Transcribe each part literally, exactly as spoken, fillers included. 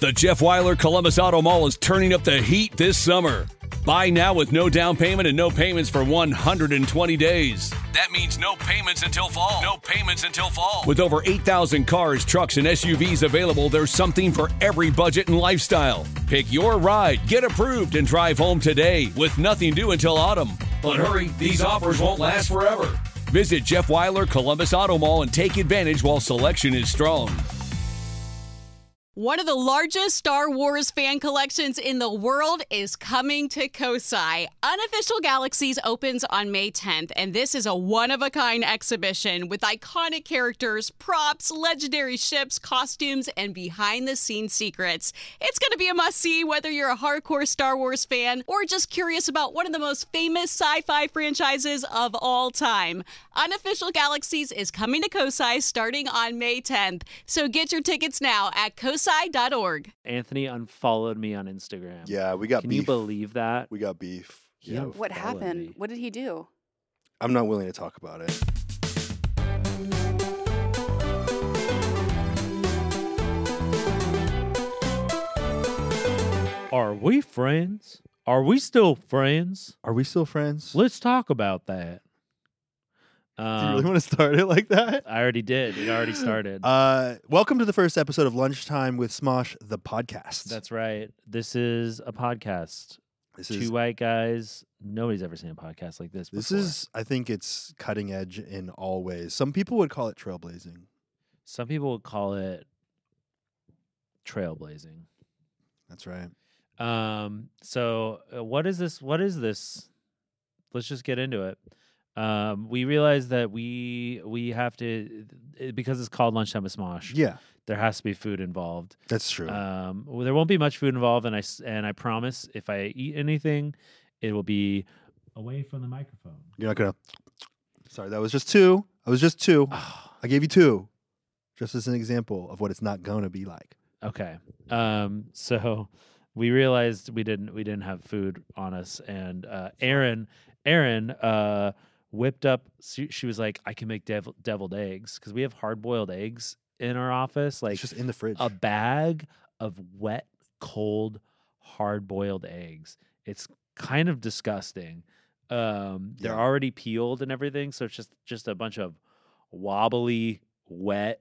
The Jeff Weiler Columbus Auto Mall is turning up the heat this summer. Buy now with no down payment and no payments for one hundred twenty days. That means no payments until fall. No payments until fall. With over eight thousand cars, trucks, and S U Vs available, there's something for every budget and lifestyle. Pick your ride, get approved, and drive home today with nothing due until autumn. But hurry, these offers won't last forever. Visit Jeff Weiler Columbus Auto Mall and take advantage while selection is strong. One of the largest Star Wars fan collections in the world is coming to Kosai. Unofficial Galaxies opens on May tenth, and this is a one-of-a-kind exhibition with iconic characters, props, legendary ships, costumes, and behind-the-scenes secrets. It's going to be a must-see whether you're a hardcore Star Wars fan or just curious about one of the most famous sci-fi franchises of all time. Unofficial Galaxies is coming to Kosai starting on May tenth, so get your tickets now at kosai dot org. Anthony unfollowed me on Instagram. Yeah, we got Can beef. you believe that? We got beef. He Yeah. unfollowed What happened? me. What did he do? I'm not willing to talk about it. Are we friends? Are we still friends? Are we still friends? Let's talk about that. Do you Um, really want to start it like that? I already did. It already started. Uh, welcome to the first episode of Lunchtime with Smosh, the podcast. That's right. This is a podcast. this Two is white guys. Nobody's ever seen a podcast like this this before. is. I think it's cutting edge in all ways. Some people would call it trailblazing. Some people would call it trailblazing. That's right. Um. So, uh, what is this? What is this? Let's just get into it. Um. We realize that we we have to it- because it's called Lunchtime with Smosh. Yeah, There has to be food involved. that's true. Um. well, There won't be much food involved, and I s- and I promise if I eat anything, it will be away from the microphone. You're not gonna. Sorry, that was just two. I was just two. I gave you two, just as an example of what it's not gonna be like. Okay. Um. So we realized we didn't we didn't have food on us, and uh, Erin Erin uh whipped up. She, she was like, I can make devil, deviled eggs because we have hard boiled eggs in our office, like It's just in the fridge. a bag of wet, cold, hard boiled eggs. It's kind of disgusting. Um, they're Yeah. already peeled and everything, so it's just just a bunch of wobbly, wet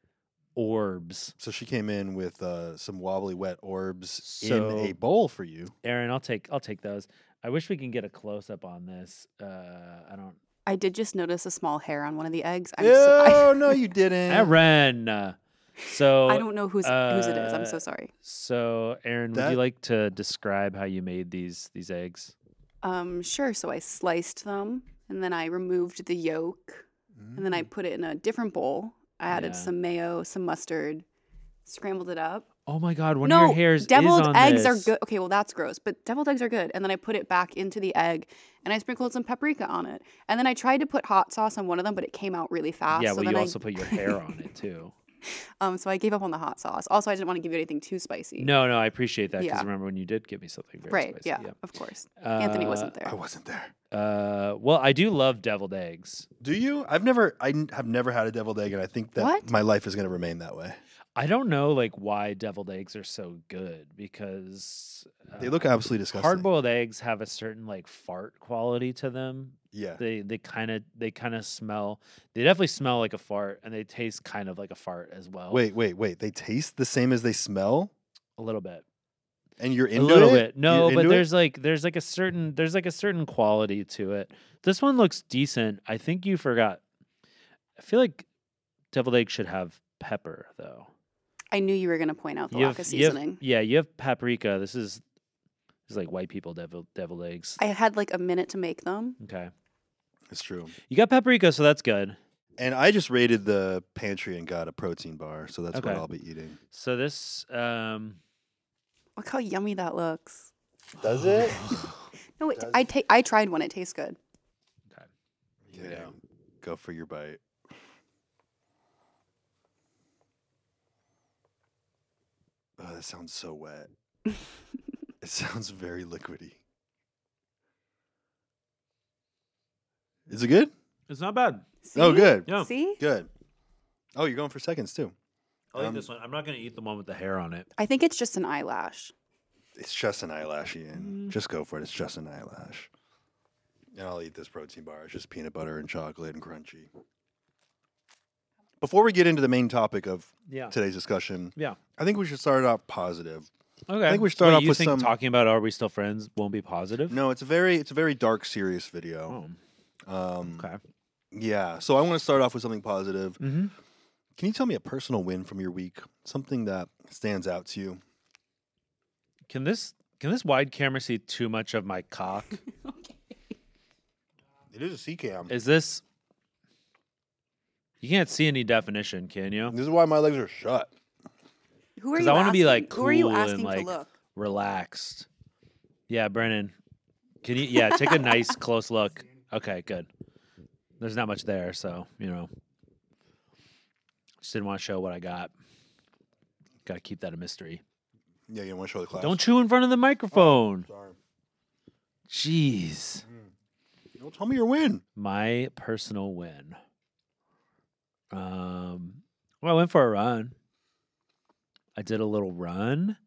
orbs. So she came in with uh, some wobbly wet orbs So- in a bowl for you. Aaron, I'll take I'll take those. I wish we can get a close up on this. Uh, I don't. I did just notice a small hair on one of the eggs. I'm Oh so, no, you didn't. Aaron. uh, So I, I don't know whose whose it is. I'm so uh, sorry. So Aaron, would That- you like to describe how you made these these eggs? Um, sure. So I sliced them, and then I removed the yolk, and then I put it in a different bowl. I added Yeah. some mayo, some mustard, scrambled it up. Oh my God, one no, of your hairs deviled is on eggs this. are good. Okay, well that's gross, but deviled eggs are good. And then I put it back into the egg, and I sprinkled some paprika on it. And then I tried to put hot sauce on one of them, but it came out really fast. Yeah, so well, then you I, also put your hair on it too. um, so I gave up on the hot sauce. Also, I didn't want to give you anything too spicy. No, no, I appreciate that because Yeah. remember when you did give me something very right? spicy. Yeah, of course. Anthony Uh, wasn't there. I wasn't there. Uh, well, I do love deviled eggs. Do you? I've never. I n- have never had a deviled egg, and I think that What? my life is going to remain that way. I don't know like why deviled eggs are so good because They uh, look absolutely disgusting. hard boiled eggs have a certain like fart quality to them. Yeah. They they kind of they kind of smell. They definitely smell like a fart, and they taste kind of like a fart as well. Wait, wait, wait. They taste the same as they smell, a little bit. and you're A into little it? bit. No, You're but into it? there's like there's like a certain there's like a certain quality to it. This one looks decent. I think you forgot. I feel like deviled egg should have pepper though. I knew you were going to point out the You lack have- of you have- seasoning. yeah, you have paprika. This is this is like white people deviled deviled eggs. I had like a minute to make them. Okay, It's true. you got paprika, so that's good. And I just raided the pantry and got a protein bar, so that's Okay. what I'll be eating. So this um Look how yummy that looks. Does it? No, it, Does- I ta- I tried one. It tastes good. okay. Yeah. go. Go for your bite. Oh, that sounds so wet. It sounds very liquidy. Is it good? It's not bad. See? Oh, good. Yeah. See? Good. Oh, you're going for seconds too. I like Um, this one. I'm not gonna eat the one with the hair on it. I think it's just an eyelash. It's just an eyelash, Ian. Mm. Just go for it. It's just an eyelash. And I'll eat this protein bar. It's just peanut butter and chocolate and crunchy. Before we get into the main topic of Yeah. today's discussion, Yeah. I think we should start off positive. Okay. I think we start Wait, off you with think some- talking about "Are we still friends" won't be positive? No, it's a very it's a very dark, serious video. Oh, Um, okay. Yeah. So I want to start off with something positive. Mm-hmm. Can you tell me a personal win from your week? Something that stands out to you? Can this can this wide camera see too much of my cock? It is a C cam. Is this? You can't see any definition, can you? This is why my legs are shut. Who are 'Cause you I wanna be, asking- like, Who are you cool and, asking like, to look? Relaxed. Yeah, Brennan. Can you? Yeah, take a nice close look. Okay, good. There's not much there, so you know. Just didn't want to show what I got. Got to keep that a mystery. Yeah, you want to show the class? Don't chew in front of the microphone. Sorry. Jeez. Don't tell me your win. My personal win. Um, well, I went for a run. I did a little run.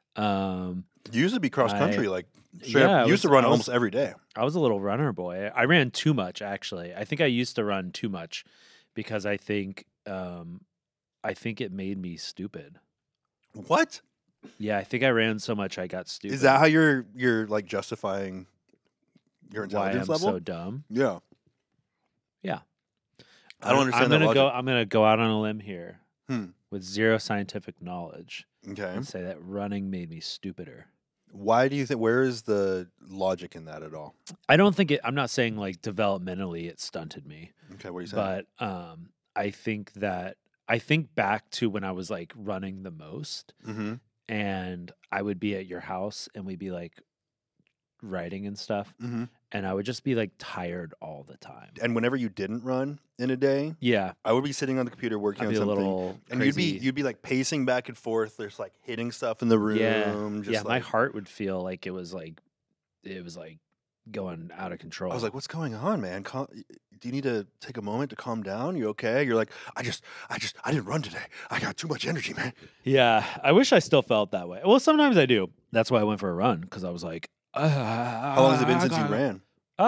Um, You used to be cross country, I- like straight yeah, up, I you used was- to run I was- almost every day. I was a little runner boy. I ran too much, actually. I think I used to run too much because I think, um, I think it made me stupid. What Yeah, I think I ran so much I got stupid. is that? How you're you're like justifying your why I'm intelligence level? so dumb? Yeah, Yeah. I don't understand I'm that gonna go. logic. I'm gonna go out on a limb here Hmm. with zero scientific knowledge Okay. and say that running made me stupider. Why do you think? Where is the logic in that at all? I don't think it. I'm not saying like developmentally it stunted me, Okay, what are you saying? but um, I think that I think back to when I was like running the most, mm-hmm. and I would be at your house and we'd be like writing and stuff, Mm-hmm. and I would just be like tired all the time. And whenever you didn't run in a day, Yeah, I would be sitting on the computer working I'd on be a something, little and you'd be crazy. you'd be like pacing back and forth. There's like hitting stuff in the room. Yeah, just yeah. My like, heart would feel like it was like it was like going out of control. I was like, "What's going on, man? Cal- do you need to take a moment to calm down? You okay?" You're like, "I just, I just, I didn't run today. I got too much energy, man." yeah. I wish I still felt that way. Well, sometimes I do. That's why I went for a run because I was like, uh, How long has it been since you ran?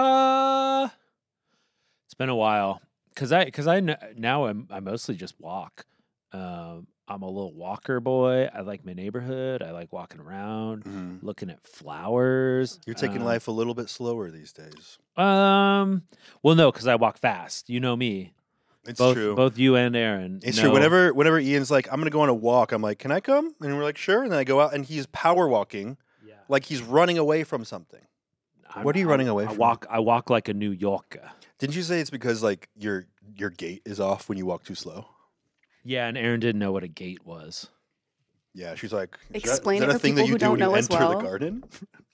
Uh, it's been a while because I because I kn- now I'm I mostly just walk. Um, I'm a little walker boy. I like my neighborhood. I like walking around, Mhm. looking at flowers. You're taking Um, life a little bit slower these days. Um, well, no, because I walk fast. You know me. It's both true. both you and Aaron. It's know- true. Whenever whenever Ian's like, "I'm gonna go on a walk," I'm like, "Can I come?" And we're like, "Sure." And then I go out, and he's power walking, Yeah. like he's running away from something. I'm- What are you I- running away I from? walk. I walk like a New Yorker. Didn't you say it's because like your your gait is off when you walk too slow? Yeah, and Aaron didn't know what a gate was. Yeah, she's like, "Is Explain that, is it that a for thing that people you who do don't when you know as enter well." the garden?"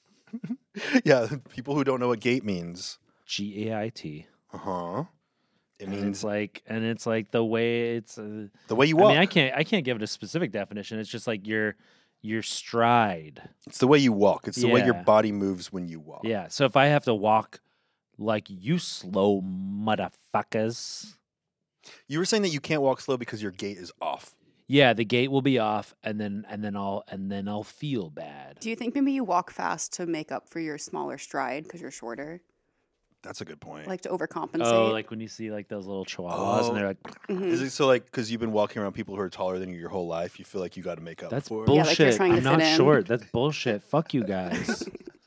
Yeah, people who don't know what gait means. G A I T. Uh huh. It And means it's like, and it's like the way it's. Uh, the way you I walk. mean, I can't. I can't give it a specific definition. It's just like your your stride. It's the way you walk. It's the way your Yeah. body moves when you walk. Yeah. So if I have to walk like you slow motherfuckers, You were saying that you can't walk slow because your gait is off. yeah, the gate will be off, and then and then I'll and then I'll feel bad. Do you think maybe you walk fast to make up for your smaller stride because you're shorter, That's a good point. like to overcompensate? Oh, like when you see like those little chihuahuas, Oh. and they're like, Mhm. Is it so like because you've been walking around people who are taller than you your whole life, you feel like you got to make up "That's for it? Yeah, bullshit. like you're trying to I'm not fit in." short. That's bullshit. Fuck you guys."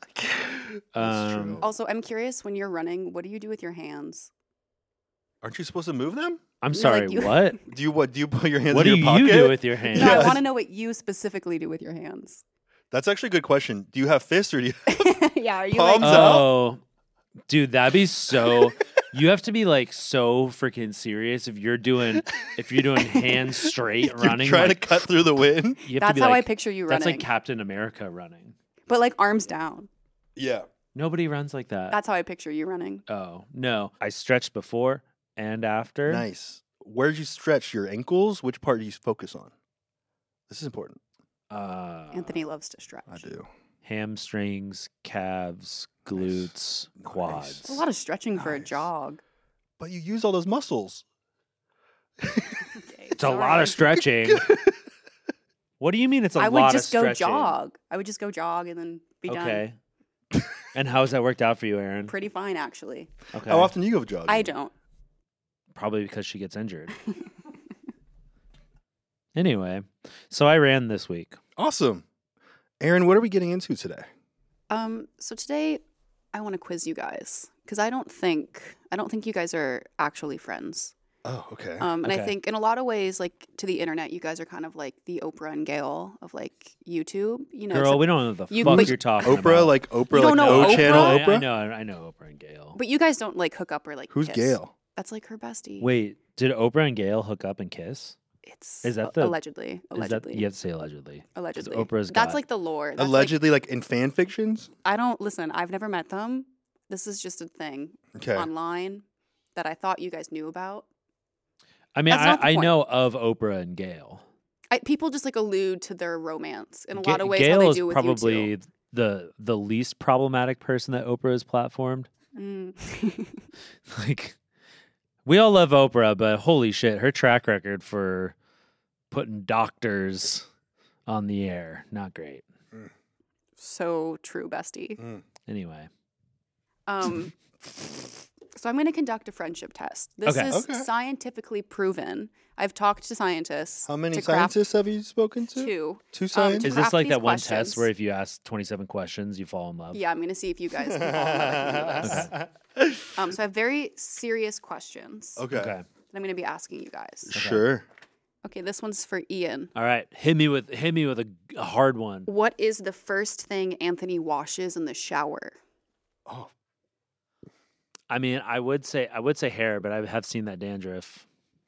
That's Um, true. Also, I'm curious when you're running, what do you do with your hands? Aren't you supposed to move them? I'm Yeah, sorry. like you- What? Do you what? Do you put your hands What do in you your pocket? do with your hands? No, Yes. I want to know what you specifically do with your hands. That's actually a good question. Do you have fists or do you? Yeah, are you Palms like? up? Oh, dude, that'd be so. You have to be like so freaking serious if you're doing if you're doing hands straight You're running. trying like, to cut through the wind. You have That's to be how like, I picture you That's running. like Captain America running. But like arms down. Yeah. Nobody runs like that. That's how I picture you running. oh no, I stretched before and after. Nice. Where did you stretch your ankles? Which part do you focus on? This is important. Uh, Anthony loves to stretch. I do. hamstrings, calves, glutes, quads. It's a lot of stretching for a Nice. jog. But you use all those muscles. Okay, It's a lot sorry. of stretching. What do you mean it's a I lot would of just go stretching? jog. I would just go jog and then be done. Okay. And how's that worked out for you, Aaron? Pretty fine, actually. Okay. How often do you go jogging? I don't. Probably because she gets injured. Anyway, so I ran this week. Awesome. Aaron, what are we getting into today? Um. So today, I want to quiz you guys because I don't think I don't think you guys are actually friends. Oh, okay. Um. And Okay. I think in a lot of ways, like to the internet, you guys are kind of like the Oprah and Gail of like YouTube. You know. Girl, except- we don't know the You- fuck but- you're talking Oprah, about. like Oprah, You like don't know O Oprah? Channel I, Oprah? I know, I know Oprah and Gail. But you guys don't like hook up or like. Who's kiss. Gail? That's like her bestie. Wait, did Oprah and Gail hook up and kiss? It's Is that a- the- allegedly? Is Allegedly. that you have to say allegedly? Allegedly. Oprah's That's got- like the lore. That's like- Allegedly, like, in fan fictions? I don't listen. I've never met them. This is just a thing Okay. online that I thought you guys knew about. I mean, That's not the I, I point. know of Oprah and Gail. I, people just like allude to their romance in a Ga- lot of ways. Gail how they is do with probably you two. the the least problematic person that Oprah has platformed. Mm. Like, we all love Oprah, but holy shit, her track record for putting doctors on the air, not great. So true, bestie. Mm. Anyway, Um, so I'm going to conduct a friendship test. This Okay. is Okay. scientifically proven. I've talked to scientists. How many to craft scientists have you spoken to? Two. Two Um, scientists? to is this craft like these that one questions- test where if you ask twenty-seven questions, you fall in love? Yeah, I'm going to see if you guys can fall in love with any of this. Um, so I have very serious questions Okay. Okay. that I'm going to be asking you guys. Sure. Okay, this one's for Ian. All right. Hit me with hit me with a, a hard one. What is the first thing Anthony washes in the shower? Oh, I mean, I would say I would say hair, but I have seen that dandruff.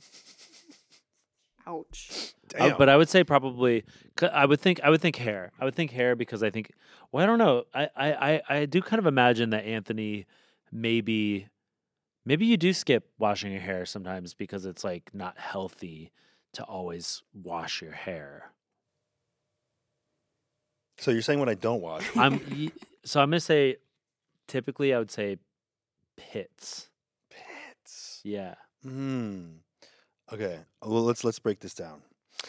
Ouch. Uh, damn. but I would say probably. c- I would think. I would think hair. I would think hair because I think. Well, I don't know. I I I, I do kind of imagine that Anthony maybe, maybe you do skip washing your hair sometimes because it's like not healthy to always wash your hair. So you're saying when I don't wash? I'm y- so I'm gonna say. Typically, I would say pits. Pits. Yeah, Hmm. Okay. Well, let's let's break this down.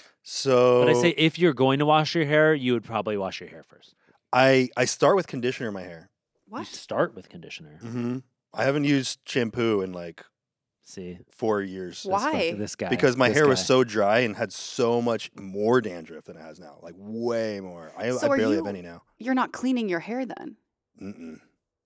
So but I say if you're going to wash your hair, you would probably wash your hair first. I I start with conditioner in my hair. You What? start with conditioner. Mm-hmm. I haven't used shampoo in like See, four years. this fuck- Why? This guy Because my this hair was guy. so dry and had so much more dandruff than it has now. Like way more. I, So I are barely you- have any now. You're not cleaning your hair then? Mm-mm.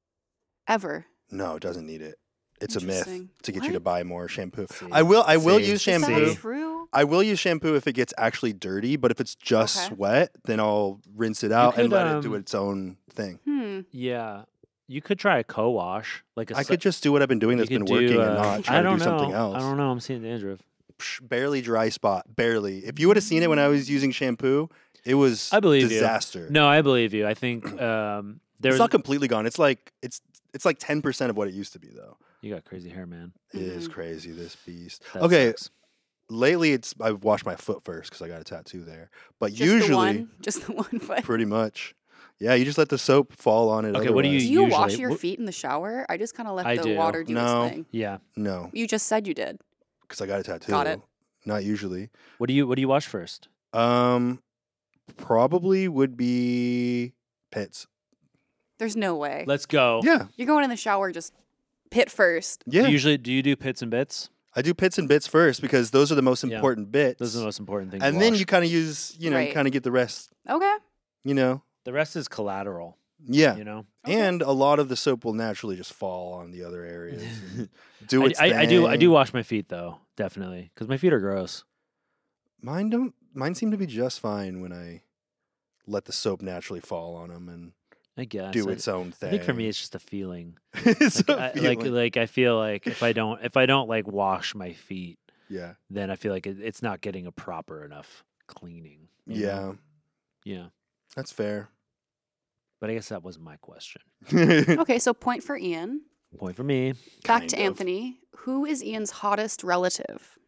Ever? No, it doesn't need it. It's a myth Interesting. to get you to What? buy more shampoo. See. I will. I will See. use Is that shampoo. true? I will use shampoo if it gets actually dirty, but if it's just Okay. wet, then I'll rinse it out and could, let it do um, its own thing. Hmm. Yeah, you could try a co-wash, like a. I se- could just do what I've been doing you that's been could working do, and uh, not try I to don't do know. something else. I don't know. I'm seeing dandruff. Psh, barely dry spot, barely. If you would have seen it when I was using shampoo, it was I believe you. disaster. No, I believe you. I think um, there's. it's not completely gone. It's like it's it's like ten percent of what it used to be though. You got crazy hair, man. It is Mhm. crazy, this beast. That okay, sucks. lately it's I've washed my foot first because I got a tattoo there. But Just the usually, one? Just the one foot. pretty much, yeah, you just let the soap fall on it. Okay, what do otherwise. Do you wash usually- your what- feet in the shower? I just kind of let I the do. water do No. its thing. Yeah. No, You just said you did. because I got a tattoo. Got it. Not usually. What do you What do you wash first? Um, probably would be pits. There's no way. Let's go. Yeah, You're going in the shower just pit first. Do you yeah. usually, do you do pits and bits? I do pits and bits first because those are the most Yeah. important bits. Those are the most important things. and to then wash. you kind of use, you know, Right. you kind of get the rest. Okay. You know, the rest is collateral. yeah. You know. Okay. And a lot of the soap will naturally just fall on the other areas. and do I, its I, I do. I do thing. wash my feet though, definitely, because my feet are gross. Mine don't. Mine seem to be just fine when I let the soap naturally fall on them and I guess. do I, its own thing. I think for me, it's just a feeling. it's Like, a I, like, feeling. like I feel like if I don't, if I don't like wash my feet, yeah, then I feel like it, it's not getting a proper enough cleaning. you yeah, know? Yeah. that's fair. But I guess that wasn't my question. Okay, so point for Ian. Point for me. Back Kind to of. Anthony. Who is Ian's hottest relative?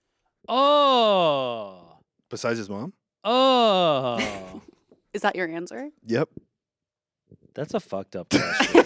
Oh. Besides his mom. Oh. Is that your answer? Yep. That's a fucked up question.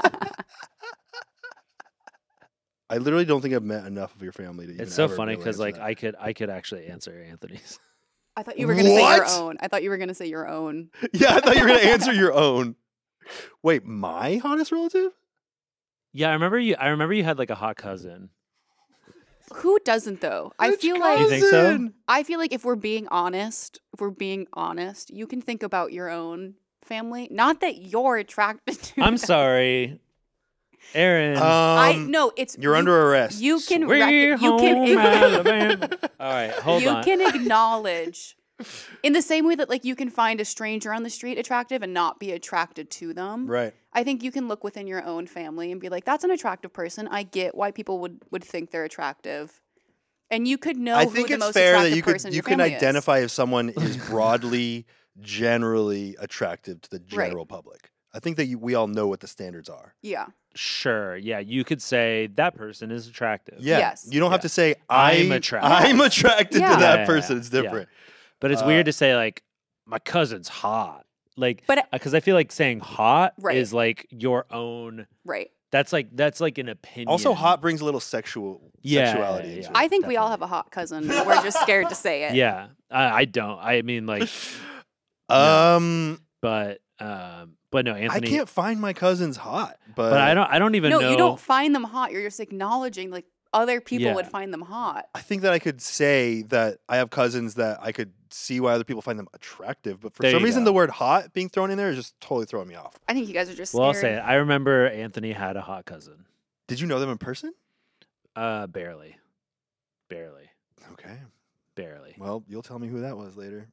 I literally don't think I've met enough of your family to even. It's so ever funny be able to because answer like that. I could I could actually answer Anthony's. I thought you were gonna say your What? own. I thought you were gonna say your own. Yeah, I thought you were gonna answer your own. Wait, my hottest relative? Yeah, I remember you. I remember you had like a hot cousin. Who doesn't though? I Which feel like You think so? cousin? I feel like if we're being honest, if we're being honest, you can think about your own family. Not that you're attracted to. I'm them. sorry, Aaron. Um, I no. It's You're you, under arrest. You can Sweet rec- you home can Alabama. All right, hold you on. can acknowledge in the same way that like you can find a stranger on the street attractive and not be attracted to them. Right. I think you can look within your own family and be like, that's an attractive person. I get why people would, would think they're attractive. And you could know I who think the it's most fair that attractive you could person in you your can family identify if someone is broadly, generally attractive to the Right. general public. I think that you, we all know what the standards are. is. Yeah. Sure. Yeah, you could say that person is attractive. Yeah. Yes. You don't have Yeah. to say I'm I, attracted. I'm attracted Yeah. to that Yeah, person. yeah, It's yeah. different. But it's Uh, weird to say like my cousin's hot. Like, But- because I feel like saying hot Right. is like your own. Right. That's like that's like an opinion. Also, hot brings a little sexual Yeah, sexuality yeah, into yeah. it. I think we all have definitely. a hot cousin. but We're just scared to say it. Yeah, I, I don't. I mean, like, um, but um, but no, I Anthony. can't find my cousins hot, but, But I don't. I don't even No, know. you don't find them hot. You're just acknowledging like other people would Yeah. find them hot. I think that I could say that I have cousins that I could see why other people find them attractive, but for There some you reason go. the word hot being thrown in there is just totally throwing me off. I think you guys are just Well, I'll scared. say it. I remember Anthony had a hot cousin. Did you know them in person? Uh, barely, barely, Okay. barely. Well, you'll tell me who that was later.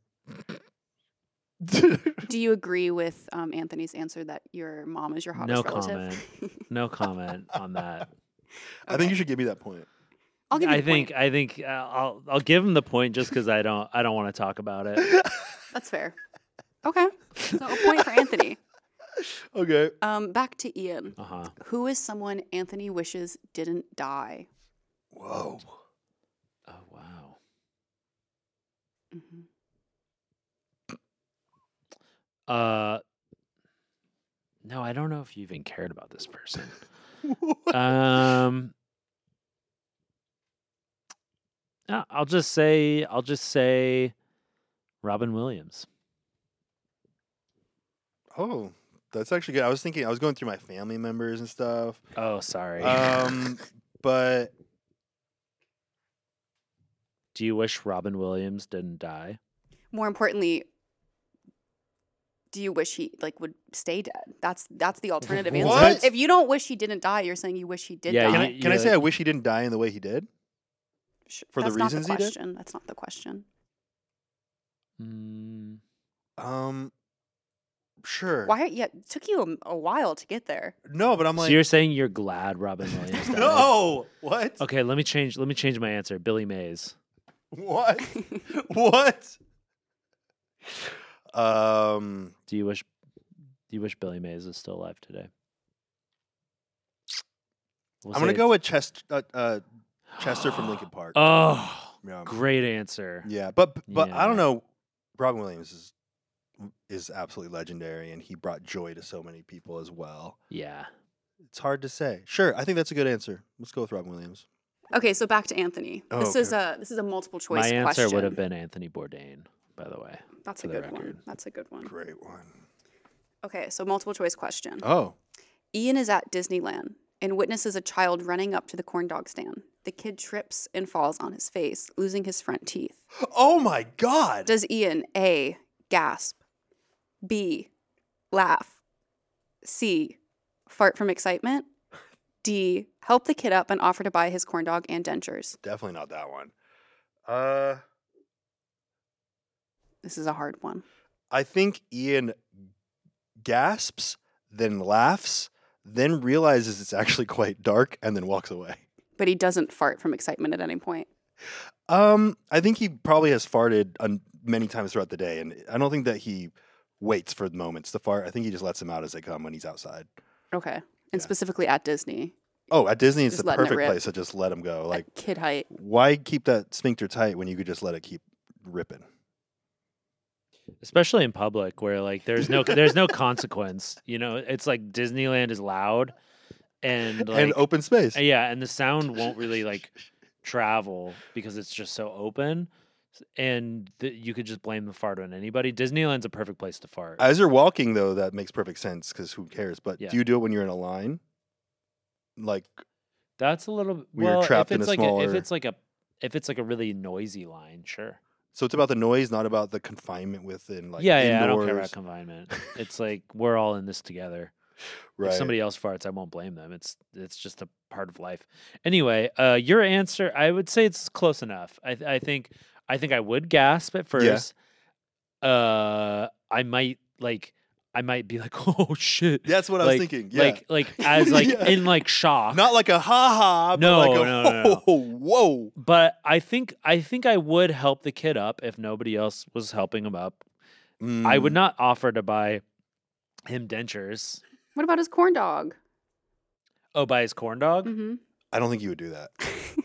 Do you agree with um, Anthony's answer that your mom is your hottest No relative? No comment on that. I think you should give me that point. I'll give you I a think point. I think uh, I'll I'll give him the point just because I don't I don't want to talk about it. That's fair. Okay. So a point for Anthony. Okay. Um, back to Ian. Uh huh. Who is someone Anthony wishes didn't die? Whoa. Oh wow. hmm Uh. No, I don't know if you even cared about this person. um. uh, I'll just say I'll just say Robin Williams. Oh, that's actually good. I was thinking, I was going through my family members and stuff. Oh, sorry. Um, but Do you wish Robin Williams didn't die? More importantly, do you wish he like would stay dead? That's that's the alternative answer. What? If you don't wish he didn't die, you're saying you wish he did Yeah, die. can you- I, can I you're say I like- wish he didn't die in the way he did? Sh- for the That's not reasons he the did? question. That's not the question. Mm, Um, sure. Why? Yeah, it took you a, a while to get there. No, but I'm so like, you're saying you're glad Robin Williams died? no. What? Okay, let me change. Let me change my answer. Billy Mays. What? What? Um, Do you wish? Do you wish Billy Mays is still alive today? We'll I'm say gonna go it's- with Chester, uh, uh, Chester from Lincoln Park. Oh, Yeah. great answer. Yeah, but but I Yeah. don't know. Robin Williams is is absolutely legendary, and he brought joy to so many people as well. Yeah. It's hard to say. Sure, I think that's a good answer. Let's go with Robin Williams. Okay, so back to Anthony. Oh, this is okay. a this is a multiple choice My answer question. would have been Anthony Bourdain, by the way. That's for a the good one. record. That's a good one. Great one. Okay, so multiple choice question. Oh, Ian is at Disneyland and witnesses a child running up to the corn dog stand. The kid trips and falls on his face, losing his front teeth. oh my God! Does Ian A, gasp, B, laugh, C, fart from excitement, D, help the kid up and offer to buy his corn dog and dentures? Definitely not that one. Uh, This is a hard one. I think Ian gasps, then laughs, then realizes it's actually quite dark, and then walks away. But he doesn't fart from excitement at any point. Um, I think he probably has farted on many times throughout the day, and I don't think that he waits for moments to fart. I think he just lets them out as they come when he's outside. Okay. And Yeah. specifically at Disney, Oh, at Disney, it's Just the letting it perfect rip. place to just let him go. Like, at kid height. why keep that sphincter tight when you could just let it keep ripping? Especially in public where like there's no there's no consequence. You know, it's like Disneyland is loud and like and open space. yeah, and the sound won't really like travel because it's just so open. and th- you could just blame the fart on anybody. Disneyland's a perfect place to fart. As you're walking, though, that makes perfect sense because who cares? But Yeah. do you do it when you're in a line? Like, That's a little When you're well. trapped if in it's a like a, if smaller- it's like a if it's like a really noisy line, sure. so it's about the noise, not about the confinement within, like, yeah, yeah. I don't care indoors. about confinement. It's like we're all in this together. Right. If somebody else farts, I won't blame them. It's it's just a part of life. Anyway, uh, your answer, I would say it's close enough. I I think I think I would gasp at first. Uh, I might like I might be like, oh shit. That's what I like, was thinking. Yeah. Like like as like Yeah. in like shock. Not like a ha ha, but No, like a no, no, no. whoa, whoa. But I think I think I would help the kid up if nobody else was helping him up. I would Mm. not offer to buy him dentures. What about his corn dog? Oh, buy his corn dog? Mm-hmm. I don't think you would do that.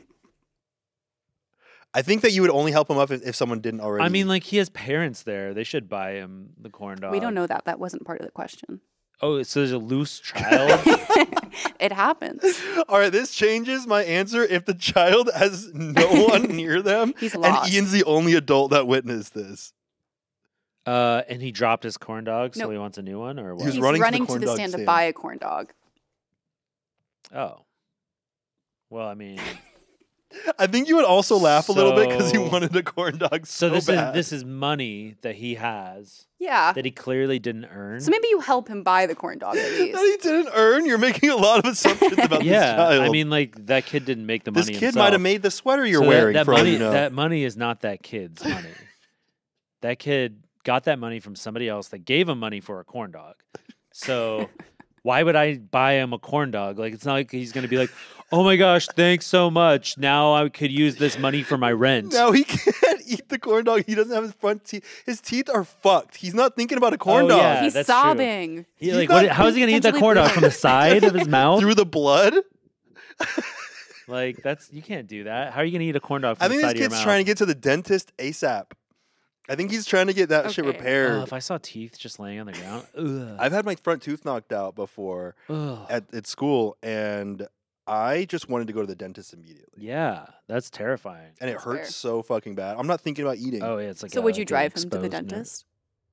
I think that you would only help him up if, if someone didn't already. I mean, like he has parents there. They should buy him the corn dog. We don't know that. That wasn't part of the question. Oh, so there's a loose child. It happens. all right, this changes my answer if the child has no one near them, He's and lost. Ian's the only adult that witnessed this. uh, and he dropped his corn dog, so No. he wants a new one, or what? He was He's running running, to the corn to the dog stand, to stand. buy a corn dog. Oh, well, I mean, I think you would also laugh a little bit because he So- wanted a corn dog so, so this bad. is this is money that he has Yeah. that he clearly didn't earn. So maybe you help him buy the corn dog at least. that he didn't earn. You're making a lot of assumptions about this yeah, child. I mean, like that kid didn't make the this money. kid himself. might have made the sweater you're So that- wearing. That, for all money, you know. that money is not that kid's money. That kid got that money from somebody else that gave him money for a corn dog. So why would I buy him a corn dog? Like it's not like he's going to be like, "Oh my gosh, thanks so much. Now I could use this money for my rent." No, he can't eat the corn dog. He doesn't have his front teeth. His teeth are fucked. He's not thinking about a corn Oh, dog. yeah. He's that's true. sobbing. He, He's like, not what, how is he going to eat that potentially corn dog bleeding. from the side of his mouth? Through the blood. Like that's you can't do that. How are you going to eat a corn dog from I the think side this of your kid's mouth? trying to get to the dentist ASAP. I think he's trying to get that shit Okay. repaired. Oh, if I saw teeth just laying on the ground, ugh. I've had my front tooth knocked out before Ugh. at, at school, and I just wanted to go to the dentist immediately. Yeah, that's terrifying. And it That's hurts fair. so fucking bad. I'm not thinking about eating. Oh, yeah, it's like So a- would you like an drive him to the exposed nerve. dentist?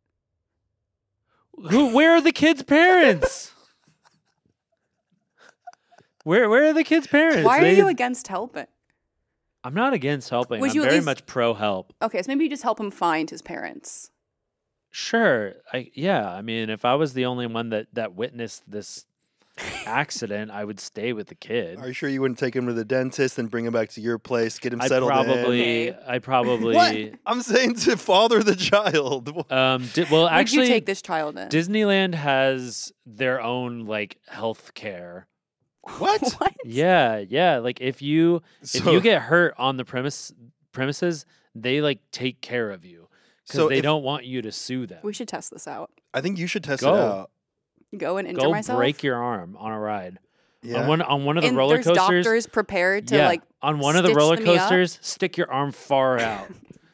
Who? Where are the kids' parents? where Where are the kids' parents? Why are They- you against helping? I'm not against helping. Would I'm you at very least- much pro help. Okay, so maybe you just help him find his parents. Sure. I yeah. I mean, if I was the only one that that witnessed this accident, I would stay with the kid. Are you sure you wouldn't take him to the dentist and bring him back to your place, get him I settled probably. in? I probably. What? I'm saying to father the child. Um. Di- well, Would actually, you take this child in? Disneyland has their own like health care. What? What? Yeah, yeah. Like if you if So- you get hurt on the premise premises, they like take care of you because So they if- don't want you to sue them. We should test this out. I think you should test Go. it out. Go and injure Go myself. break your arm on a ride. Yeah. On one on one of the and roller there's coasters. doctors prepared to yeah, like. on one of the stitch roller me up? coasters, stick your arm far out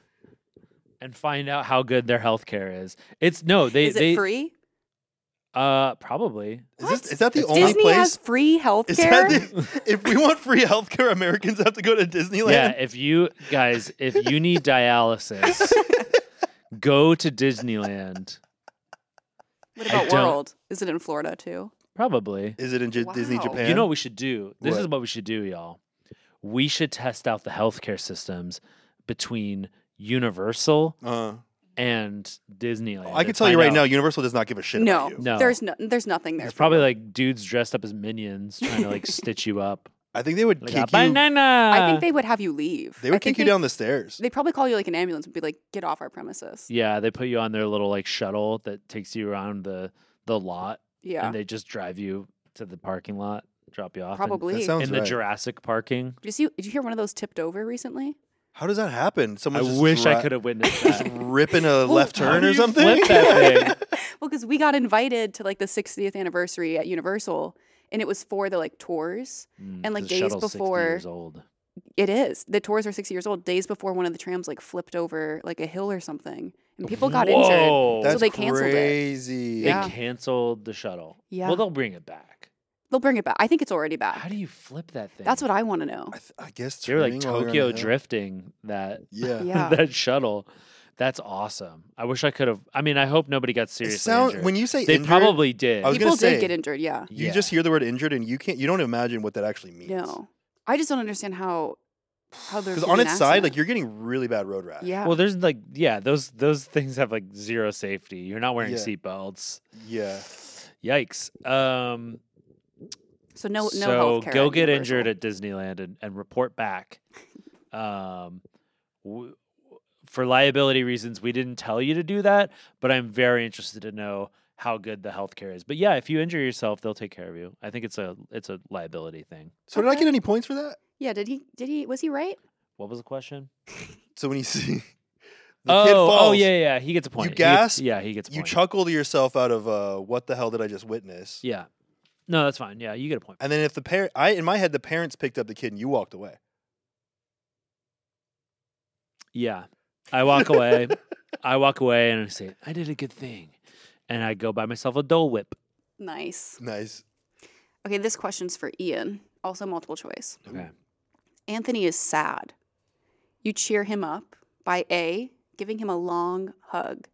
and find out how good their health care is. It's no, they Is it they free? uh probably. is, this, is that the It's only Disney place? has free health Is care. that the, if we want free healthcare, Americans have to go to Disneyland? Yeah, if you guys, if you need dialysis, go to Disneyland. What I about don't- World? Is it in Florida too? Probably. Is it in J- Disney Wow. Japan? You know what we should do? This is What? what we should do, y'all. We should test out the healthcare systems between Universal Uh, and Disneyland. I can and tell you find right out- now, Universal does not give a shit No, about you. No. there's no, there's nothing there. It's for probably you. like dudes dressed up as minions trying to like stitch you up. I think they would Like kick a you. banana. I think they would have you leave. They I would think kick you they- down the stairs. They'd probably call you like an ambulance and be like, "Get off our premises." Yeah, they put you on their little like shuttle that takes you around the the lot, Yeah, and they just drive you to the parking lot, drop you off. in- probably. That Did sounds in the right. Jurassic parking. you see? Did you hear one of those tipped over recently? How does that happen? I Someone just wish I dri- could have witnessed just that. ripping a left how turn do or you something. flip that thing? Well, because we got invited to like the sixtieth anniversary at Universal, and it was for the like tours. Mm, And, like, 'cause the days shuttle's sixty before- years old. It is. The tours are sixty years old. Days before one of the trams like flipped over like a hill or something, and people got injured. Whoa. That's they canceled it. crazy. They Yeah. canceled the shuttle. Yeah. Well, they'll bring it back. They'll bring it back. I think it's already back. How do you flip that thing? That's what I want to know. I, th- I guess They were like turning while you're on Tokyo the hill. drifting that Yeah. Yeah. that shuttle. That's awesome. I wish I could have. I mean, I hope nobody got It seriously sound, injured. when you say they injured, probably did. I was People gonna say, did get injured, yeah. you Yeah. just hear the word injured and you can't. You don't imagine what that actually means. No. I just don't understand how how there's Because on its side, like you're getting really bad road rash. Yeah. Well, there's like yeah, those those things have like zero safety. You're not wearing Yeah. seat belts. Yeah. Yikes. Um, so no no so healthcare go at get Universal. injured at Disneyland and, and report back. Um, w- for liability reasons, we didn't tell you to do that, but I'm very interested to know how good the healthcare is. But yeah, if you injure yourself, they'll take care of you. I think it's a it's a liability thing. So did I Okay. get any points for that? Yeah, did he did he was he right? What was the question? So when you see the oh, kid falls, oh yeah, yeah, he gets a point. He gets- gasp, yeah, he gets a you point. chuckle to yourself out of uh, what the hell did I just witness? Yeah, no, that's fine. Yeah, you get a point. And then if the parent, I in my head, the parents picked up the kid and you walked away. Yeah, I walk away. I walk away and I say, I did a good thing, and I go buy myself a Dole Whip. Nice. Nice. Okay, this question's for Ian. Also multiple choice. Okay. Anthony is sad. You cheer him up by A, giving him a long hug.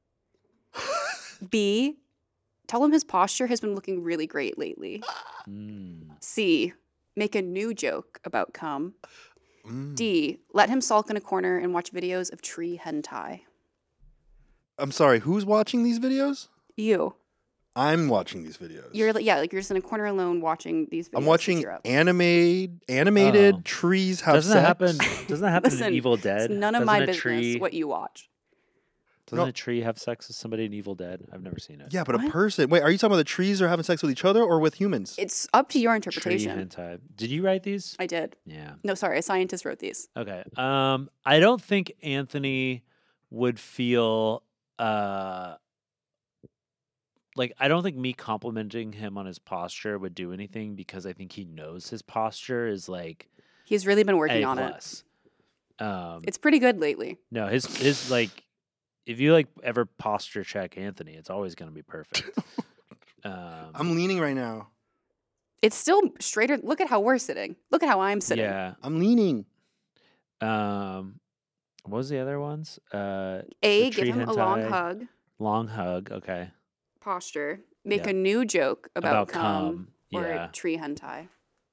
B, tell him his posture has been looking really great lately. Mm. C, make a new joke about cum. Mm. D, let him sulk in a corner and watch videos of tree hentai. I'm sorry. Who's watching these videos? You. I'm watching these videos. You're li- yeah, like you're just in a corner alone watching these videos. I'm to watching cheer up. animated animated Oh. trees have Doesn't sex. that happen? Doesn't that happen Listen, in Evil It's Dead? none of Doesn't my a business Tree, what you watch. doesn't No. a tree have sex with somebody in Evil Dead? I've never seen it. Yeah, but a What? person. Wait, are you talking about the trees are having sex with each other or with humans? It's up to your Tree interpretation. hentai. Did you write these? I did. Yeah. No, sorry, a scientist wrote these. Okay. Um, I don't think Anthony would feel uh like I don't think me complimenting him on his posture would do anything because I think he knows his posture is like He's really been working A on it. plus. Um, It's pretty good lately. no, his his like if you like ever posture check Anthony, it's always going to be perfect. um, I'm leaning right now. It's still straighter. Look at how we're sitting. Look at how I'm sitting. yeah. I'm leaning. Um, what was the other ones? Uh, A, the give tree him a long hentai. hug. long hug. Okay. Posture. Make Yeah. a new joke about, About cum, cum, or yeah. tree hentai.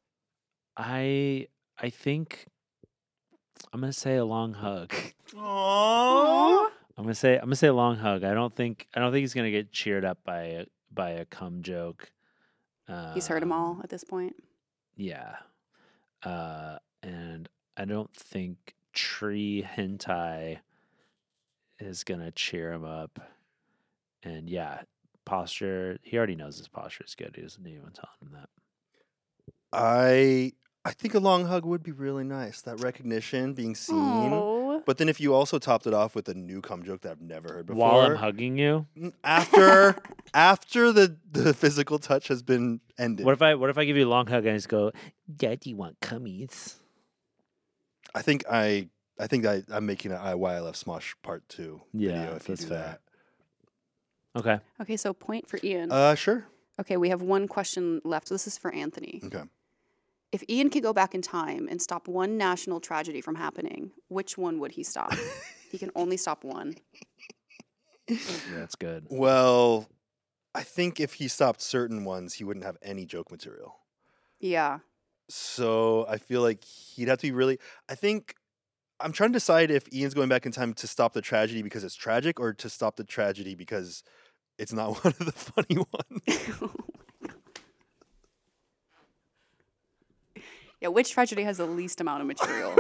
I I think I'm gonna say a long hug. Aww. I'm gonna say I'm gonna say a long hug. I don't think I don't think he's gonna get cheered up by a by a cum joke. He's heard them all Um, at this point. Yeah, uh, and I don't think tree hentai is gonna cheer him up. And yeah, posture. He already knows his posture is good. He doesn't need anyone telling him that. I I think a long hug would be really nice. That recognition, being seen. Oh. But then if you also topped it off with a new cum joke that I've never heard before. While I'm hugging you, n- after after the, the physical touch has been ended. what if I what if I give you a long hug and I just go, "Dad, do you want cummies?" I think I I think I, I'm making an I Why I Love Smosh part two Yeah, video if you that's do fair. Okay. Okay, so point for Ian. that. Uh sure. okay, we have one question left. So this is for Anthony. Okay. If Ian could go back in time and stop one national tragedy from happening, which one would he stop? He can only stop one. Yeah, that's good. Well, I think if he stopped certain ones, he wouldn't have any joke material. Yeah. So I feel like he'd have to be really. I think I'm trying to decide if Ian's going back in time to stop the tragedy because it's tragic or to stop the tragedy because it's not one of the funny ones. Yeah, which tragedy has the least amount of material?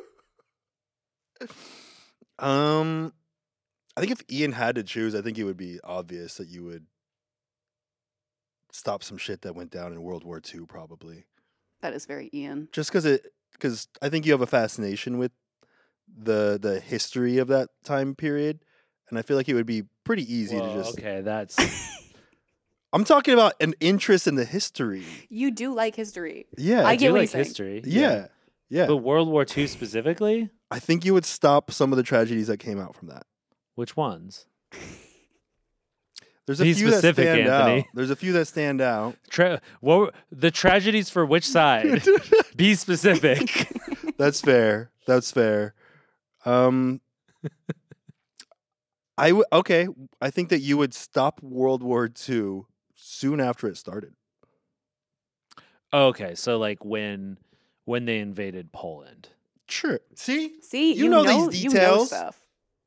um, I think if Ian had to choose, I think it would be obvious that you would stop some shit that went down in World War Two, probably. That is very Ian. Just because it, because I think you have a fascination with the the history of that time period, and I feel like it would be pretty easy Whoa, to just. okay, that's I'm talking about an interest in the history. You do like history. Yeah, I I get do what like he's saying. history. yeah, yeah. But World War Two specifically, I think you would stop some of the tragedies that came out from that. which ones? There's a Be few that specific, stand Anthony. out. There's a few that stand out. Tra- what were- the tragedies for which side? Be specific. That's fair. That's fair. Um, I w- okay. I think that you would stop World War Two soon after it started. Okay, so like when when they invaded Poland. Sure. See, See, You you, know know, these you know details. stuff.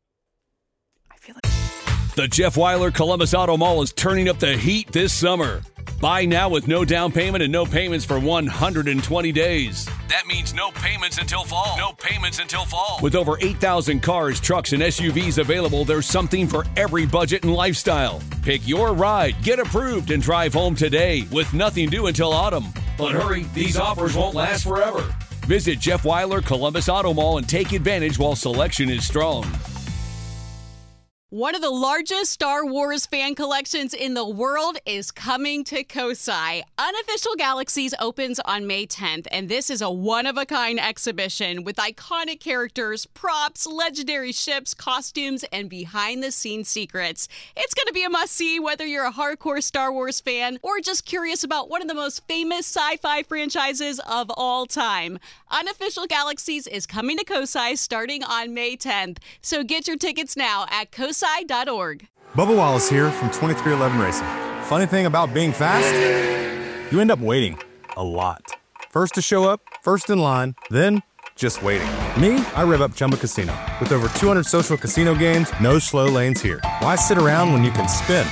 I feel like The Jeff Weiler Columbus Auto Mall is turning up the heat this summer. Buy now with no down payment and no payments for one hundred twenty days. That means no payments until fall. No payments until fall. With over eight thousand cars, trucks, and S U Vs available, there's something for every budget and lifestyle. Pick your ride, get approved, and drive home today with nothing due until autumn. But hurry, these offers won't last forever. Visit Jeff Weiler Columbus Auto Mall and take advantage while selection is strong. One of the largest Star Wars fan collections in the world is coming to Kosai. Unofficial Galaxies opens on May tenth, and this is a one-of-a-kind exhibition with iconic characters, props, legendary ships, costumes, and behind-the-scenes secrets. It's going to be a must-see whether you're a hardcore Star Wars fan or just curious about one of the most famous sci-fi franchises of all time. Unofficial Galaxies is coming to Kosai starting on May tenth, so get your tickets now at kosai dot org. Bubba Wallace here from twenty-three eleven Racing. Funny thing about being fast, you end up waiting a lot. First to show up, first in line, then just waiting. Me, I rev up Chumba Casino. With over two hundred social casino games, no slow lanes here. Why sit around when you can spin?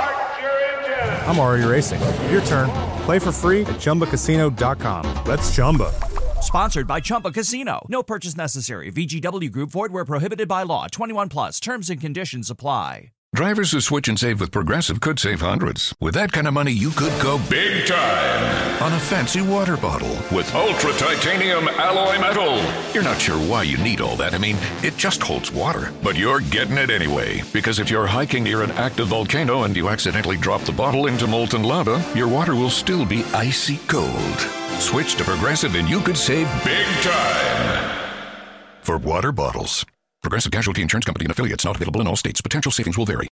I'm already racing. Your turn. Play for free at chumba casino dot com. Let's chumba. Sponsored by Chumba Casino. No purchase necessary. V G W Group. Void where prohibited by law. twenty-one plus. Terms and conditions apply. Drivers who switch and save with Progressive could save hundreds. With that kind of money, you could go big time on a fancy water bottle with ultra titanium alloy metal. You're not sure why you need all that. I mean, it just holds water. But you're getting it anyway. Because if you're hiking near an active volcano and you accidentally drop the bottle into molten lava, your water will still be icy cold. Switch to Progressive and you could save big time for water bottles. Progressive Casualty Insurance Company and affiliates, not available in all states. Potential savings will vary.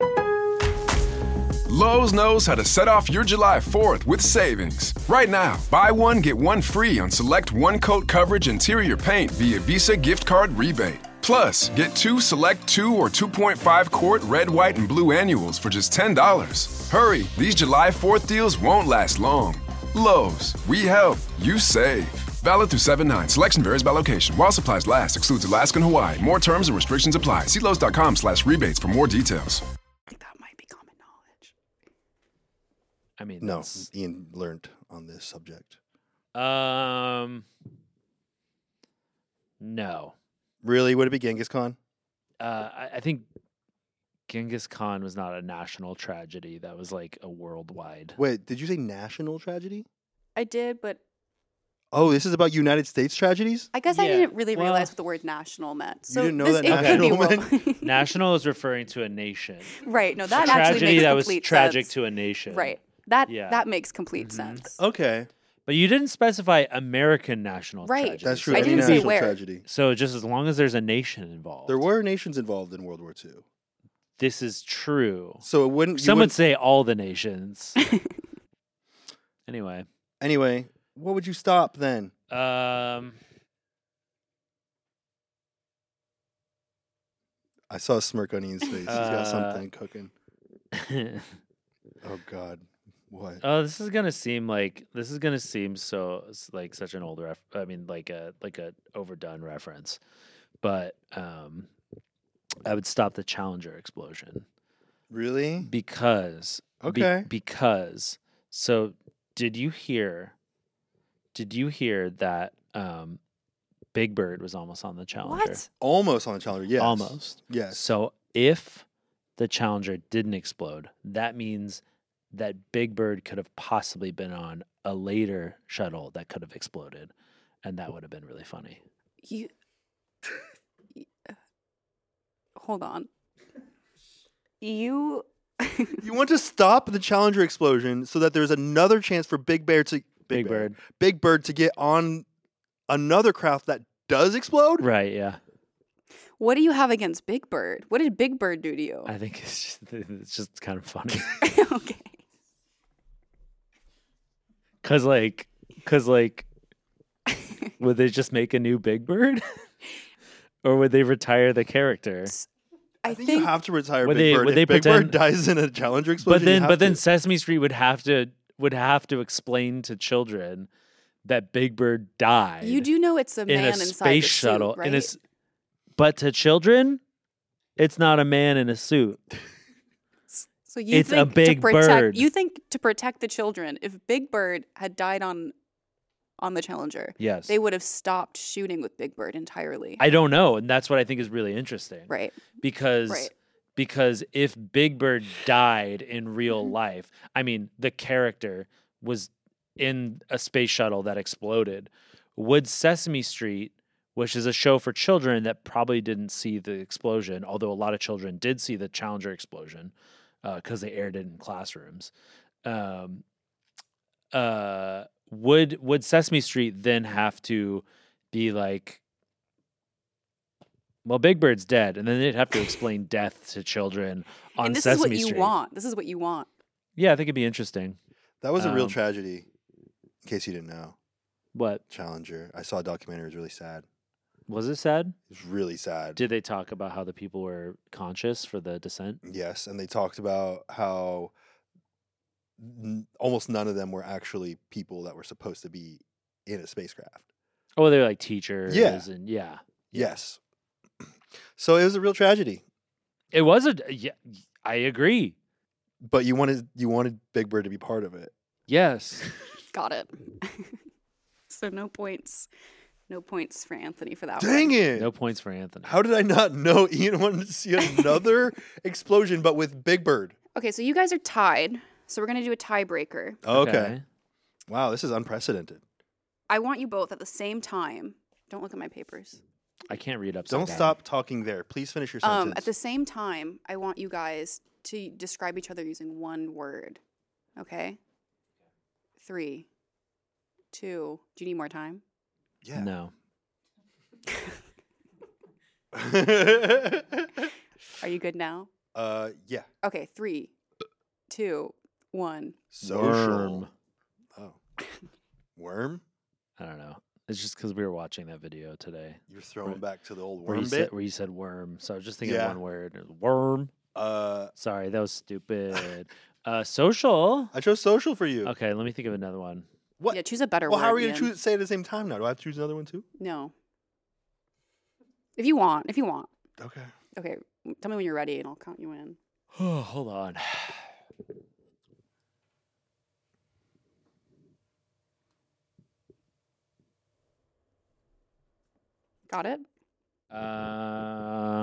Lowe's knows how to set off your July fourth with savings. Right now, buy one, get one free on select one-coat coverage interior paint via Visa gift card rebate. Plus, get two select two or two point five quart red, white, and blue annuals for just ten dollars. Hurry, these July fourth deals won't last long. Lowe's, we help, you save. Valid through seven nine. Selection varies by location. While supplies last. Excludes Alaska and Hawaii. More terms and restrictions apply. See Lowe's.com slash rebates for more details. that might be common knowledge. I mean, No, that's- Ian learned on this subject. Um, no. Really? Would it be Genghis Khan? Uh, I, I think Genghis Khan was not a national tragedy. That was like a worldwide. Wait, did you say national tragedy? I did, but Oh, this is about United States tragedies? I guess I Yeah, didn't really well- realize what the word national meant. So didn't know this, that it could be national world. National is referring to a nation. Right. No, A that actually tragedy makes that was complete tragic sense. to a nation. Right. That Yeah. that makes complete Mhm. sense. Okay. But you didn't specify American national Right. tragedy. That's true. I Any didn't say national where. tragedy. So just as long as there's a nation involved. There were nations involved in World War Two. This is true. So it wouldn't... you Some would wouldn't- say all the nations. Anyway. Anyway, what would you stop then? Um, I saw a smirk on Ian's face. He's got Uh, something cooking. Oh, God. What? oh, this is gonna seem like this is gonna seem so s- like such an old ref. I mean, like a like a overdone reference. But um, I would stop the Challenger explosion Really? because be- Okay. because so did you hear? Did you hear that um, Big Bird was almost on the Challenger? What? Almost on the Challenger, yes. Almost. Yes. So if the Challenger didn't explode, that means that Big Bird could have possibly been on a later shuttle that could have exploded, and that would have been really funny. You. y- uh, Hold on. You. You want to stop the Challenger explosion so that there's another chance for Big Bear to... Big Bear. Bird. Big Bird to get on another craft that does explode? Right, yeah. What do you have against Big Bird? What did Big Bird do to you? I think it's just it's just kind of funny. Okay. Cause like, cause like, would they just make a new Big Bird, or would they retire the character? I, I think, think you have to retire Would Big they- Bird. would If they Big pretend- Bird dies in a Challenger explosion, But then, you have but then to. Sesame Street would have to would have to explain to children that Big Bird died. you do know it's a in man a inside space the shuttle, suit, right? in a s- but to children, it's not a man in a suit. So you It's a think big to protect, bird. You think to protect the children, if Big Bird had died on on the Challenger, Yes, they would have stopped shooting with Big Bird entirely. I don't know, and that's what I think is really interesting. right. Because Right. because if Big Bird died in real life, I mean, the character was in a space shuttle that exploded. Would Sesame Street, which is a show for children that probably didn't see the explosion, although a lot of children did see the Challenger explosion because uh, they aired it in classrooms, um, uh, would would Sesame Street then have to be like, well, Big Bird's dead, and then they'd have to explain death to children on And this Sesame is what you Street. want. This is what you want. Yeah, I think it'd be interesting. That was a real Um, tragedy. In case you didn't know, What Challenger. I saw a documentary. It was really sad. was it? Sad? It was really sad. Did they talk about how the people were conscious for the descent? Yes, and they talked about how n- almost none of them were actually people that were supposed to be in a spacecraft. Oh, they're like teachers. Yeah. and yeah, Yes. So it was a real tragedy. it was a. Yeah, I agree. But you wanted you wanted Big Bird to be part of it. Yes. Got it. So no points. No points for Anthony for that Dang one. it! No points for Anthony. How did I not know Ian wanted to see another explosion, but with Big Bird? Okay, so you guys are tied. So we're going to do a tiebreaker. Okay. Wow, this is unprecedented. I want you both at the same time. Don't look at my papers. I can't read upside Don't down. stop talking there. Please finish your sentence. Um, at the same time, I want you guys to describe each other using one word. Okay? Three, two. Do you need more time? yeah. No. Are you good now? uh, yeah. Okay, three, two, one. Social. Worm. Oh. Worm? I don't know. It's just because we were watching that video today You're throwing Right. back to the old where worm you, bit? said, where you said worm. So I was just thinking Yeah. of one word. Worm. Uh, Sorry, that was stupid. uh, social. I chose social for you. Okay, let me think of another one. What? Yeah, choose a better well, word. how are we going Ian. to choose, say it at the same time now? Do I have to choose another one too? No. If you want, if you want. Okay. Okay, tell me when you're ready and I'll count you in. Oh, hold on. Got it? Uh.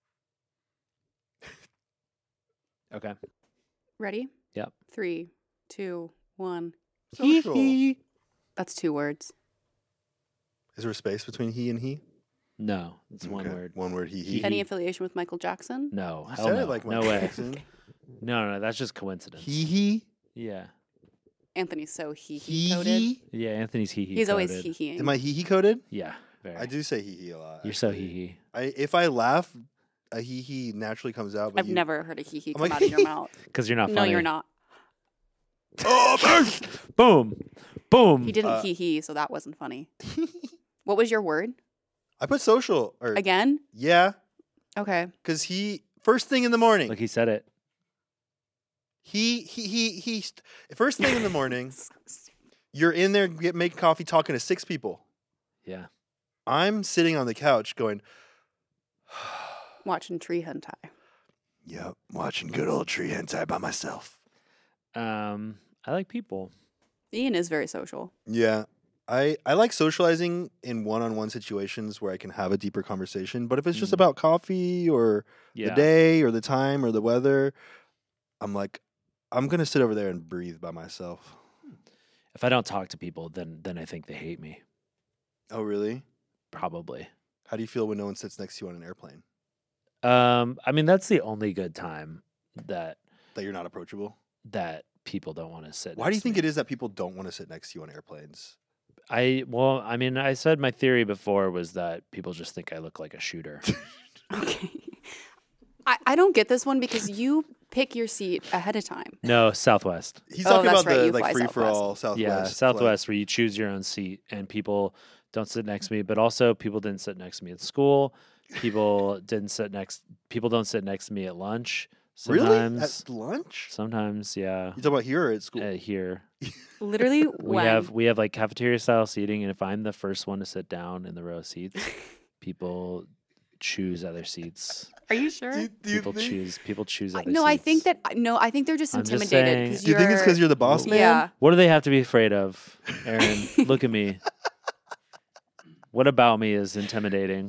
Okay. Ready? Yep. Three, two, one. Social. Is That's two words. there a space between he and he? No, it's one Okay. word. One word, he, he. He. Any affiliation with Michael Jackson? No, You hell said no. it like no Michael way. Jackson. No, no, no, that's just coincidence. He, he. Yeah. Anthony's so he He, he coded. he. Yeah, Anthony's hee hee. He's always coded. he he. Am I he, he coded? Yeah, very. I do say he, he a lot. You're so actually. hee hee. I, if I laugh, a he, he naturally comes out. But I've you... never heard a he he I'm come like, out of your mouth. Because you're not No, funny. you're not. Oh, burn! Boom. Boom. He didn't Uh, he he, so that wasn't funny. What was your word? I put social. Or, Again? yeah, Okay. because he, first thing in the morning, Like he said it. he, he, he, he, st- first thing in the morning, you're in there get, making coffee talking to six people. Yeah. I'm sitting on the couch going, Watching tree hentai. yep, watching good old tree hentai by myself. Um, I like people. Ian is very social. Yeah. I, I like socializing in one-on-one situations where I can have a deeper conversation. But if it's just Mm. about coffee or Yeah. the day or the time or the weather, I'm like, I'm going to sit over there and breathe by myself. If I don't talk to people, then then I think they hate me. Oh, really? Probably. How do you feel when no one sits next to you on an airplane? Um, I mean that's the only good time that That you're not approachable? that people don't want to sit. Why do you next to think me. it is that people don't want to sit next to you on airplanes? I well, I mean, I said my theory before was that people just think I look like a shooter. Okay. I, I don't get this one because you pick your seat ahead of time. No, Southwest. He's Oh, talking that's about right, the you like fly free for all Southwest. Yeah, flight. Southwest, where you choose your own seat, and people don't sit next to me. But also, people didn't sit next to me at school. People didn't sit next. People don't sit next to me at lunch. Really? Sometimes, At lunch? sometimes, yeah. You talking about here or at school? Uh, here, Literally, we when? have we have like cafeteria style seating, and if I'm the first one to sit down in the row seats, people choose other seats. Are you sure? Do you, do you People think, choose. People choose I- other no, seats. I think that no, I think they're just I'm just intimidated. saying- 'cause do you think it's because you're the boss man? Yeah. What do they have to be afraid of, Aaron? Look at me. What about me is intimidating?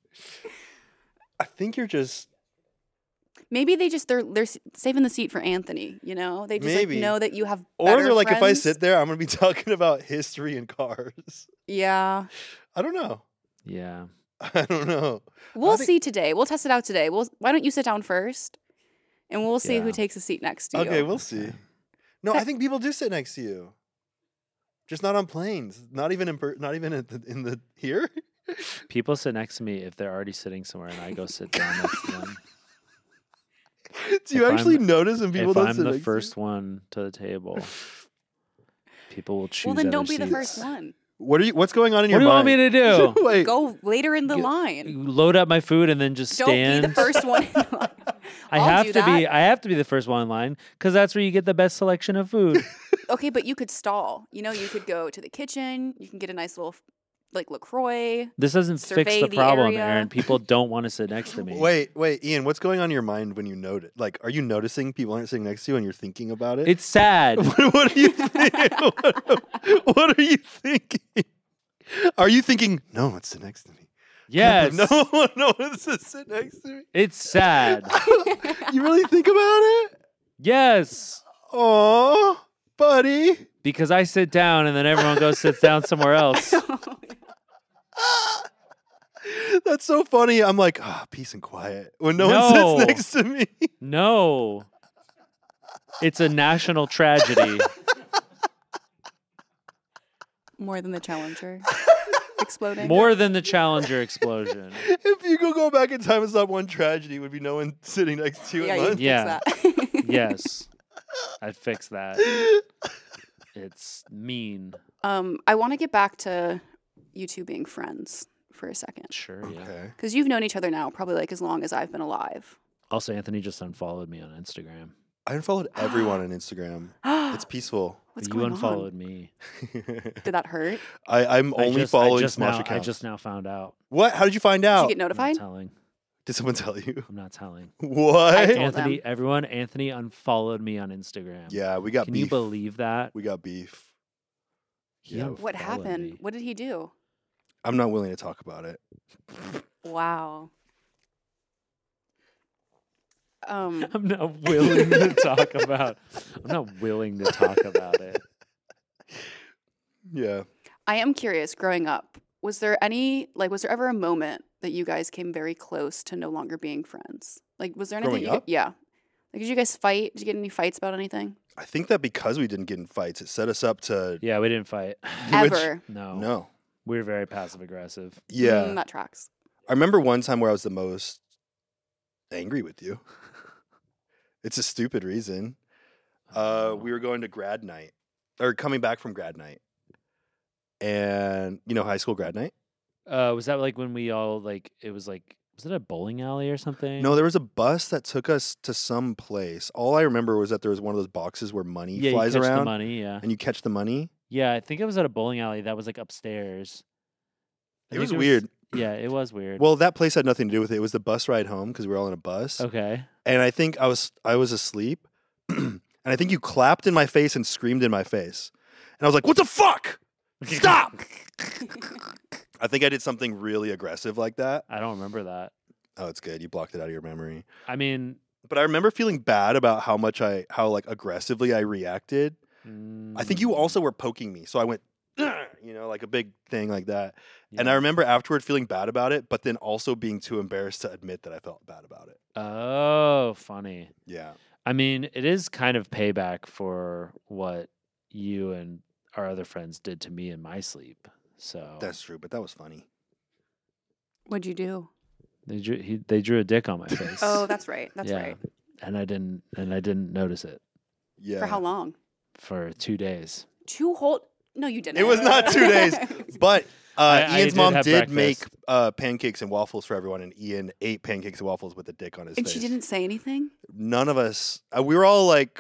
I think you're just Maybe they just they're they're s- saving the seat for Anthony. You know, they just like, Maybe. know that you have. or better they're like, if I friends. sit there, I'm gonna be talking about history and cars. Yeah, I don't know. Yeah. I don't know. we'll think- see today. We'll test it out today. We'll. Why don't you sit down first, and we'll see who Yeah. takes a seat next to you. Okay, we'll see. No, I think people do sit next to you. Just not on planes. Not even in per- not even in the, in the here. People sit next to me if they're already sitting somewhere, and I go sit down next to them. Do you If actually I'm- notice when people If don't I'm sit the next first to one to the table, people will choose. Well, then other don't be the seats. first one. you? What are you? What's going on in What do your you want mind? me to do? Wait, Go later in the Get- line. Load up my food and then just Don't stand. be the first one. In the line. I I'll have do to be. that. I have to be the first one in line because that's where you get the best selection of food. Okay, but you could stall. You know, you could go to the kitchen. You can get a nice little, like LaCroix. This doesn't fix Survey the the problem, area. Aaron. People don't want to sit next to me. wait, wait, Ian. What's going on in your mind when you notice? Like, are you noticing people aren't sitting next to you and you're thinking about it? It's sad. what, what are you thinking? what, what are you thinking? Are you thinking? No one sit next to me. Yes. No, no one sit next to me. It's sad. You really think about it? Yes. Oh, buddy. Because I sit down and then everyone goes sits down somewhere else. That's so funny. I'm like, ah, peace and quiet when no, No. one sits next to me. No. It's a national tragedy. More than the Challenger exploding. More than the Challenger explosion. If you could go back in time and stop one tragedy, it would be no one sitting next to you Yeah, at you lunch. fix Yeah. that. Yes. I'd fix that. It's mean. um, I want to get back to you two being friends for a second, Sure, yeah. Okay. because you've known each other now probably like as long as I've been alive. Also, Anthony just unfollowed me on Instagram. I unfollowed everyone on Instagram. It's peaceful. What's you going unfollowed me. Did that hurt? I, I'm I only just, I following just Smosh now, accounts. I just now found out. What? How did you find Did out? you get I'm not notified? telling. Did someone tell you? I'm not telling. What? I told Anthony, them. everyone, Anthony unfollowed me on Instagram. Yeah, we got Can beef. you believe that? We got beef. He Yeah. What unfollowed happened? me. What did he do? I'm not willing to talk about it. Wow. Um, I'm not willing to talk about. I'm not willing to talk about it. Yeah. I am curious. Growing up, was there any like was there ever a moment that you guys came very close to no longer being friends? Like, was there anything? Growing you, up? Yeah. Like, did you guys fight? Did you get any fights about anything? I think that because we didn't get in fights, it set us up to Yeah, we didn't fight. Which- Ever? No, no. we were very passive aggressive. Yeah. Mm, that tracks. I remember one time where I was the most angry with you. It's a stupid reason. Uh, we were going to grad night or coming back from grad night. And, you know, high school grad night? Uh, was that like when we all like? It was like, was it a bowling alley or something? No, there was a bus that took us to some place. All I remember was that there was one of those boxes where money yeah, flies you catch around the money. Yeah, and you catch the money. yeah. I think it was at a bowling alley that was like upstairs. I It think was weird. Yeah, it was weird. Well, that place had nothing to do with it. It was the bus ride home because we were all in a bus. okay. And I think I was I was asleep. And I think you clapped in my face and screamed in my face. And I was like, "What the fuck? Stop!" I think I did something really aggressive like that. I don't remember that. Oh, it's good. You blocked it out of your memory. I mean, But I remember feeling bad about how much I how like aggressively I reacted. I think you mm, also were poking me. So I went, "Ugh," you know, like a big thing like that. And I yeah. remember afterward feeling bad about it, but then also being too embarrassed to admit that I felt bad about it. Oh, funny. Yeah. I mean, it is kind of payback for what you and our other friends did to me in my sleep. So That's true, but that was funny. What'd you do? They drew he, they drew a dick on my face. Oh, that's right. That's yeah. right. And I didn't and I didn't notice it Yeah. For how long? for two days. Two whole. No, you didn't. It was not two days, but uh, I- I Ian's did mom have did make breakfast. uh, pancakes and waffles for everyone, and Ian ate pancakes and waffles with a dick on his And face. she didn't say anything. None of us. Uh, we were all like,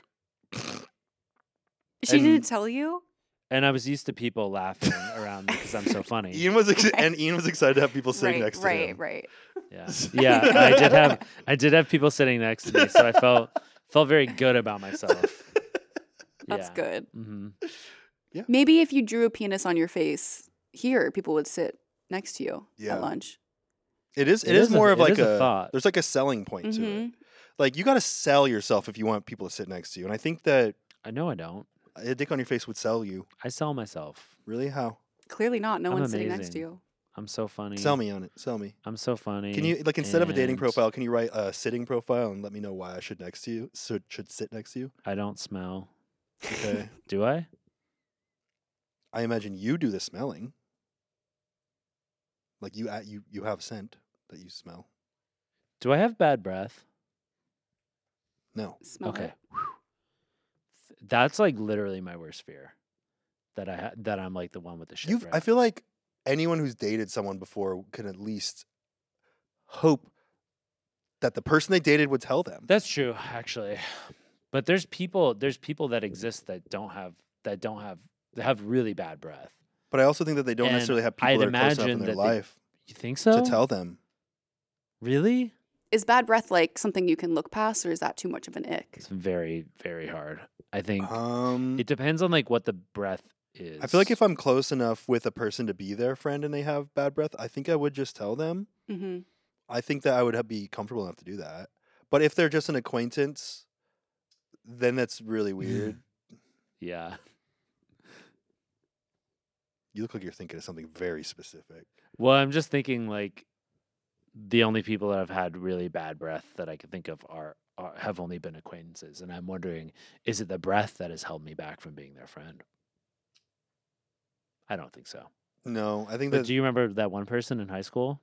She And- didn't tell you. And I was used to people laughing around me because I'm so funny. Ian was, ex- and Ian was excited to have people sitting right, next to right, him. right. Yeah, yeah. I did have I did have people sitting next to me, so I felt felt very good about myself. That's Yeah. good. hmm Maybe if you drew a penis on your face here, people would sit next to you Yeah. at lunch. It is. It, It is, is a- more of it like is a thought. There's like a selling point to it. Mhm. Like you got to sell yourself if you want people to sit next to you, and I think that I know I don't. a dick on your face would sell you. I sell myself. Really? How? Clearly not. No I'm one's sitting next to amazing. you. I'm so funny. Sell me on it. Sell me. I'm so funny. Can you like instead of a dating and profile, can you write a sitting profile and let me know why I should next to you? So should sit next to you. I don't smell. Okay. Do I? I imagine you do the smelling. Like you, uh, you, you have scent that you smell. Do I have bad breath? No. Smell Okay. it. That's like literally my worst fear. That I ha- that I'm like the one with the shit You've. breath. I feel like anyone who's dated someone before can at least hope that the person they dated would tell them. That's true, actually. But there's people there's people that exist that don't have that don't have that have really bad breath. But I also think that they don't And necessarily have people I'd that are close enough in imagine their that they- life You think so? to tell them. Really? Is bad breath like something you can look past, or is that too much of an ick? It's very very hard. I think Um, it depends on like what the breath is. I feel like if I'm close enough with a person to be their friend and they have bad breath, I think I would just tell them. Mm-hmm. I think that I would have, be comfortable enough to do that. But if they're just an acquaintance, then that's really weird. yeah. You look like you're thinking of something very specific. Well, I'm just thinking like the only people that have had really bad breath that I can think of are, are have only been acquaintances, and I'm wondering, is it the breath that has held me back from being their friend? I don't think so. No, I think But that. do you remember that one person in high school?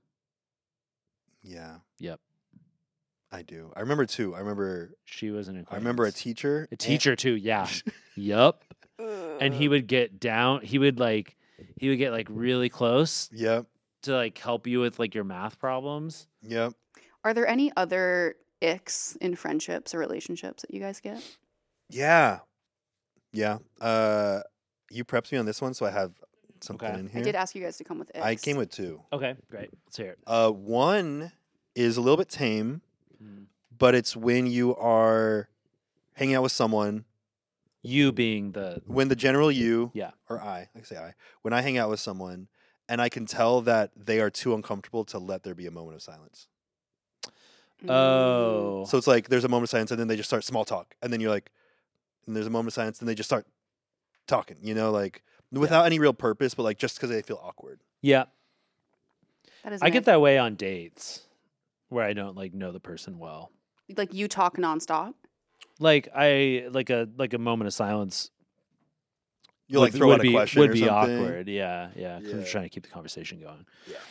Yeah, Yep, I do. I remember two. I remember. she was an I acquaintance. remember a teacher. A and- teacher too. Yeah. Yep. And he would get down. He would like. He would get like really close Yep. to like help you with like your math problems. Yep. Are there any other icks in friendships or relationships that you guys get? Yeah. Yeah. Uh, you prepped me on this one, so I have something Okay. in I here. did ask you guys to come with icks. I came with two. Okay, great. Let's hear it. Uh, one is a little bit tame, Mm. but it's when you are hanging out with someone, You being the when the general you, Yeah. or I, I say I, when I hang out with someone, and I can tell that they are too uncomfortable to let there be a moment of silence. Mm. oh So it's like there's a moment of silence, and then they just start small talk, and then you're like, and there's a moment of silence, and they just start talking, you know, like without any real purpose, but like just because they feel awkward. yeah. That is I an get ick. that way on dates where I don't like know the person well. Like you talk nonstop. Like I like a like a moment of silence. You'll would, like throw would out a be, question would or be something. awkward. Yeah, yeah. Because I'm Yeah. trying to keep the conversation going.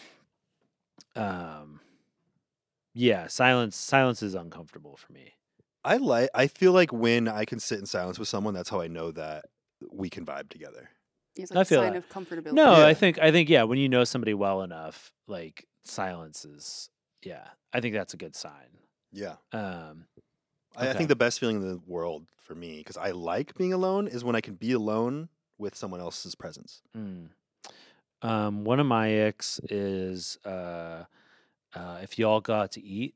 Yeah. Um. Yeah, silence. Silence is uncomfortable for me. I like. I feel like when I can sit in silence with someone, that's how I know that we can vibe together. It's I like a feel sign that. of comfortability. No, Yeah. I think I think yeah. When you know somebody well enough, like silence is yeah. I think that's a good sign. Yeah. Um. I, I Okay. think the best feeling in the world for me, because I like being alone, is when I can be alone with someone else's presence. Mm. Um, one of my icks is uh, uh, if you all go out to eat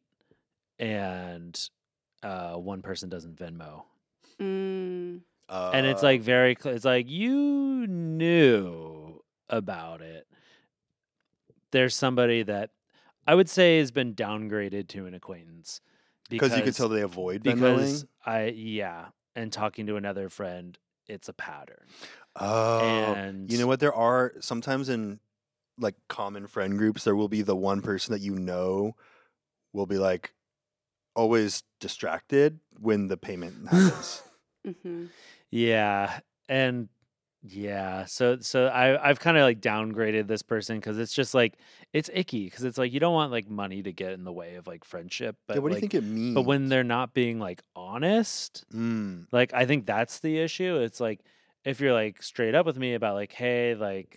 and uh, one person doesn't Venmo, Mm. Uh, and it's like very, cl- it's like you knew about it. There's somebody that I would say has been downgraded to an acquaintance because you can tell they avoid because Venmoing. I yeah, and talking to another friend, it's a pattern. Oh, and you know what? There are sometimes in like common friend groups, there will be the one person that you know will be like always distracted when the payment happens. hmm Yeah, and Yeah, so so I I've kind of like downgraded this person because it's just like it's icky because it's like you don't want like money to get in the way of like friendship. But Yeah, what do you like, think it means? But when they're not being like honest, Mm. like I think that's the issue. It's like if you're like straight up with me about like, hey, like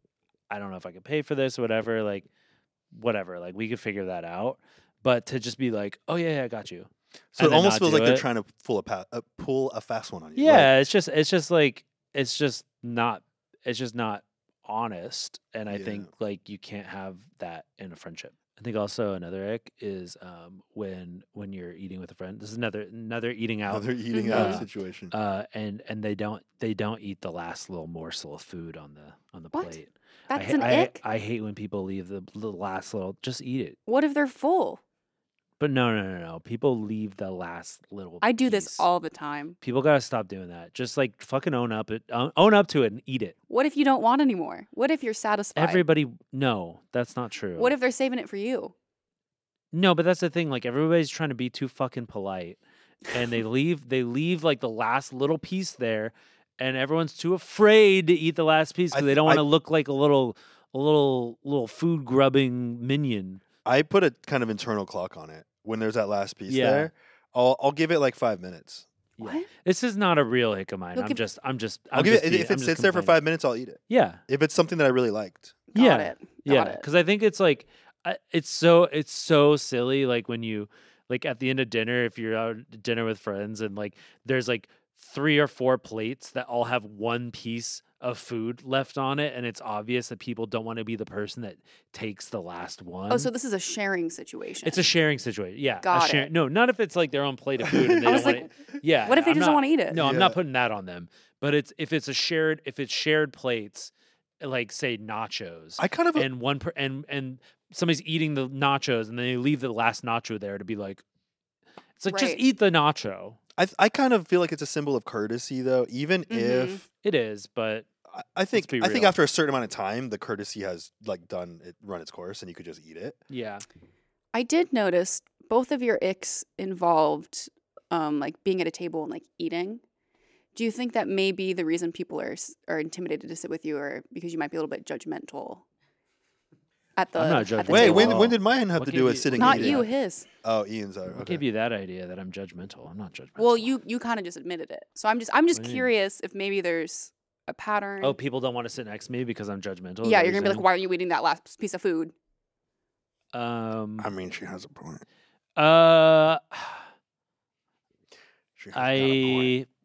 I don't know if I could pay for this or whatever, like whatever, like we could figure that out. But to just be like, oh yeah, yeah I got you. So and it then almost not feels do like they're it. trying to pull a, pa- uh, pull a fast one on you. Yeah, Like, it's just it's just like it's just not it's just not honest, and I Yeah. think like you can't have that in a friendship. I think also another ick is um, when when you're eating with a friend. This is another another eating out, another eating Mhm. out Uh, situation. uh, and and they don't they don't eat the last little morsel of food on the on the What? plate. That's I, ha- an I, ick. I hate when people leave the, the last little. Just eat it. What if they're full? But no, no, no, no. People leave the last little. I do this piece. all the time. People gotta stop doing that. Just like fucking own up it, own own up to it, and eat it. What if you don't want anymore? What if you're satisfied? Everybody, no, that's not true. What if they're saving it for you? No, but that's the thing. Like everybody's trying to be too fucking polite, and they leave. They leave like the last little piece there, and everyone's too afraid to eat the last piece I because th- they don't want I- to look like a little, a little, little food grubbing minion. I put a kind of internal clock on it when there's that last piece Yeah. there. I'll I'll give it like five minutes. Yeah. What? This is not a real ick of mine. You'll I'm give- just, I'm just, I'll I'm give just it being- if I'm it just sits there for complaining. five minutes. I'll eat it. Yeah, If it's something that I really liked. Got yeah, it. Got yeah. it. Because I think it's like, I- it's so, it's so silly. Like when you, like at the end of dinner, if you're out at dinner with friends and like there's like three or four plates that all have one piece of food left on it, and it's obvious that people don't want to be the person that takes the last one. Oh, so this is a sharing situation. it's a sharing situation. Yeah, a Got share- it. No, not if it's like their own plate of food and they I don't was want like, it. Yeah. what if they I'm just not- don't want to eat it? No, I'm Yeah. not putting that on them. But it's if it's a shared if it's shared plates, like say nachos, I kind of and one per, and and somebody's eating the nachos and then they leave the last nacho there to be like, it's like just Right. eat the nacho. I I kind of feel like it's a symbol of courtesy though. Even Mhm. if It is, but I, I think be I think real. after a certain amount of time, the courtesy has like done it run its course, and you could just eat it. yeah, I did notice both of your icks involved um, like being at a table and like eating. Do you think that may be the reason people are s- are intimidated to sit with you, or because you might be a little bit judgmental at the, I'm not at the judgmental Wait, at table? when all. when did mine have What to gave do with you- sitting? Not and eating? you, his. Oh, Ian's are. what Okay. gave you that idea that I'm judgmental? I'm not judgmental. Well, you you kind of just admitted it, so I'm just I'm just What do you mean? curious if maybe there's a pattern. Oh, people don't want to sit next to me because I'm judgmental. is yeah, that you're gonna be like, saying? why are you eating that last piece of food? Um, I mean, she has a point. uh, She has got a point. I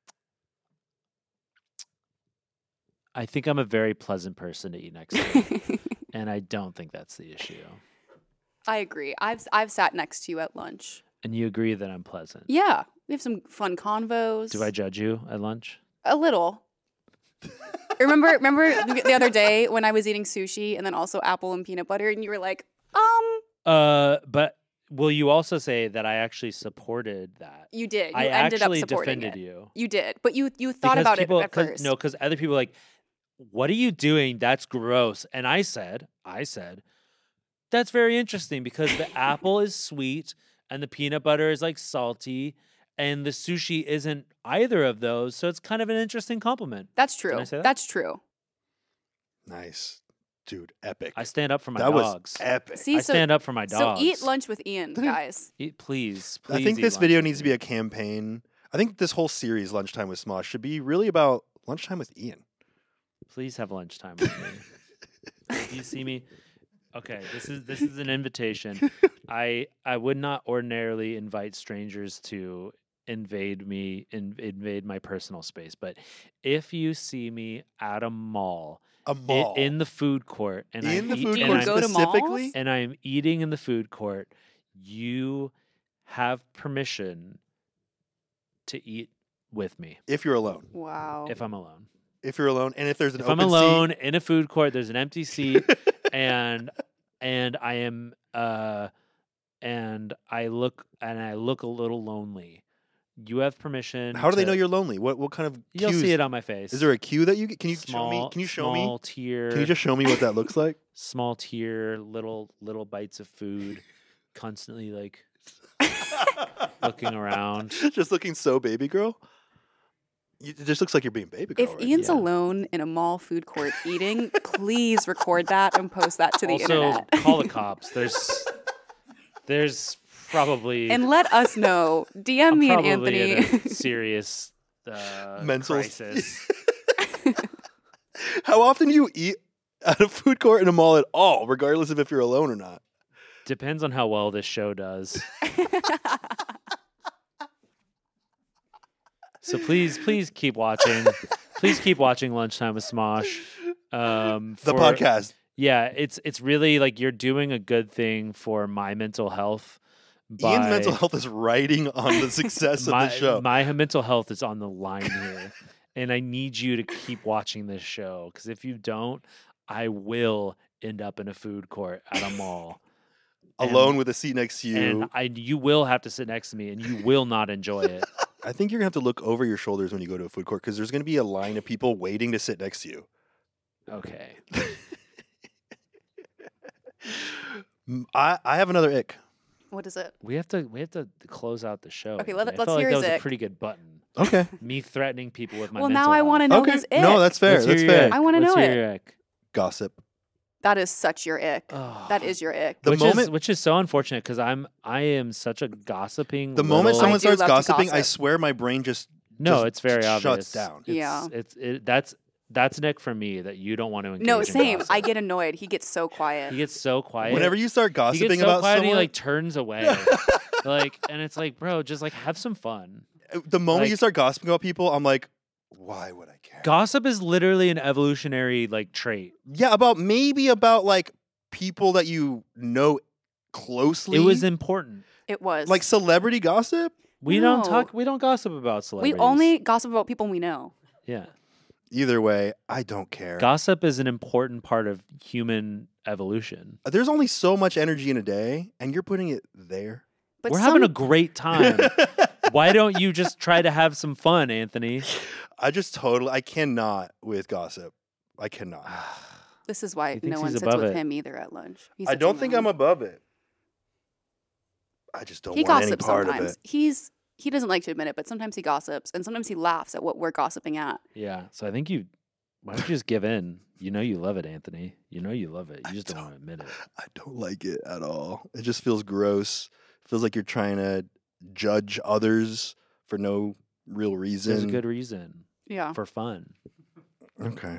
I think I'm a very pleasant person to eat next to, and I don't think that's the issue. I agree. I've I've sat next to you at lunch. And you agree that I'm pleasant. Yeah, we have some fun convos. Do I judge you at lunch? A little. remember, remember the other day when I was eating sushi and then also apple and peanut butter, and you were like, um, Uh, but will you also say that I actually supported that? you did. You I ended actually up supporting defended it. you. You did, but you you thought Because about people, it at 'cause- first. No, because other people were like, what are you doing? That's gross. And I said, I said, that's very interesting because the apple is sweet and the peanut butter is like salty and the sushi isn't either of those. So it's kind of an interesting compliment. That's true. I say that? That's true. Nice, dude. Epic. I stand up for my that dogs. was epic. See, I so, stand up for my dogs. so eat lunch with Ian, guys. Eat, please, please. I think eat this lunch video with needs to me. be a campaign. I think this whole series, Lunchtime with Smosh, should be really about lunchtime with Ian. Please have lunchtime with me. If you see me, okay. This is this is an invitation. I I would not ordinarily invite strangers to invade me, in, invade my personal space. But if you see me at a mall, A i- mall. in the food court, and In I'm the eat- food Do you and court I'm- go to malls? specifically? and I am eating in the food court, you have permission to eat with me If you're alone. Wow. if I'm alone. If you're alone. And if there's an If I'm open alone in a food court, there's an empty seat, and and I am uh and I look and I look a little lonely. You have permission. seat, how do they to- know you're lonely? What what kind of You'll cues? see it on my face. Is there a cue that you get? Can you small, show me? Can you show me? small tier? Can you just show me what that looks like? small tier, little little bites of food, constantly like looking around. Just looking so baby girl. You, it just looks like you're being baby girl. If right? Ian's Yeah. alone in a mall food court eating, please record that and post that to the Also, internet. call the cops. There's, there's probably And let us know. D M I'm me and probably Anthony. in a serious uh, Mental crisis. How often do you eat at a food court in a mall at all, regardless of if you're alone or not? Depends on how well this show does. So please, please keep watching. Please keep watching Lunchtime with Smosh. Um, The for- podcast. Yeah, it's it's really like you're doing a good thing for my mental health. By Ian's mental health is riding on the success my, of the show. My mental health is on the line here, and I need you to keep watching this show because if you don't, I will end up in a food court at a mall. Alone and, with a seat next to you. and I you will have to sit next to me, and you will not enjoy it. I think you're going to have to look over your shoulders when you go to a food court because there's going to be a line of people waiting to sit next to you. Okay. Mm, I, I have another ick. What is it? We have to we have to close out the show. Okay, let- Anthony. I let's felt like hear that his was a ick. pretty good button. Okay. Me threatening people with my Well, mental now I health. want to know okay. his ick. No, that's fair. Let's hear That's your fair. ick. I wanna Let's know hear it. your ick. Gossip. That is such your ick. Oh. That is your ick. The which is moment- which is so unfortunate because I'm I am such a gossiping. The moment little- someone I do starts love to gossiping, I gossip. swear my brain just no, just it's very shuts obvious. down. It's, Yeah. it's it, that's that's an ick for me that you don't want to engage. No, in same. gossip. I get annoyed. He gets so quiet. He gets so quiet. Whenever you start he gossiping gets so about quiet, and someone, he like turns away. Like, and it's like, bro, just like have some fun. the moment you like- start gossiping about people, I'm like, why would I care? Gossip is literally an evolutionary like trait. Yeah, about maybe about like people that you know closely. It was important. It was. like celebrity gossip. We don't No. talk. We don't gossip about we celebrities. only gossip about people we know. yeah. Either way, I don't care. Gossip is an important part of human evolution. There's only so much energy in a day, and you're putting it there. But We're some, having a great time. Why don't you just try to have some fun, Anthony? I just totally, I cannot with gossip. I cannot. This is why He thinks no one he's sits above with it. him either at lunch. He I sits don't think I'm alone. above it. I just don't He want any gossips part sometimes. of it. He's he doesn't like to admit it, but sometimes he gossips, and sometimes he laughs at what we're gossiping at. Yeah. So I think you. Why don't you just give in? You know you love it, Anthony. You know you love it. You I just don't, don't. want to admit it. I don't like it at all. It just feels gross. Feels like you're trying to judge others for no real reason. There's a good reason Yeah. for fun. Okay.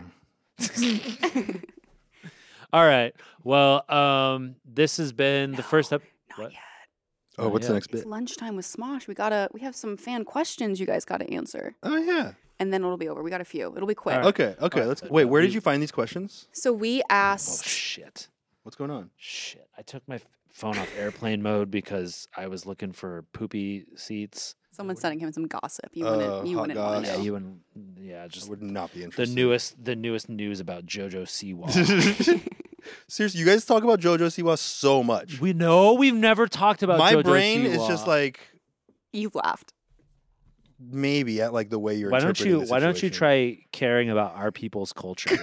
All right. Well, um, this has been the first ep- Not what? yet. Oh, what's yeah. the next It's bit? lunchtime with Smosh. We gotta we have some fan questions you guys gotta answer. Oh yeah. And then it'll be over. We got a few. It'll be quick. All right. Okay. Okay. right, Let's so wait. Where we- did you find these questions? So we Oh asked shit. What's going on? Shit. I took my f- phone off airplane mode because I was looking for poopy seats. someone sending him some gossip. You Oh, wouldn't you hot wouldn't want goss. to Yeah, know. you and yeah, I just would not be the interested. newest the newest news about JoJo Siwa. Seriously, you guys talk about JoJo Siwa so much. We know we've never talked about My JoJo brain is just Siwa. like You've laughed. maybe at like the way you're. why don't interpreting you the why don't you situation. try caring about our people's culture?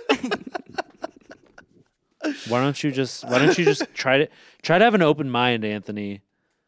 Why don't you just why don't you just try to try to have an open mind, Anthony?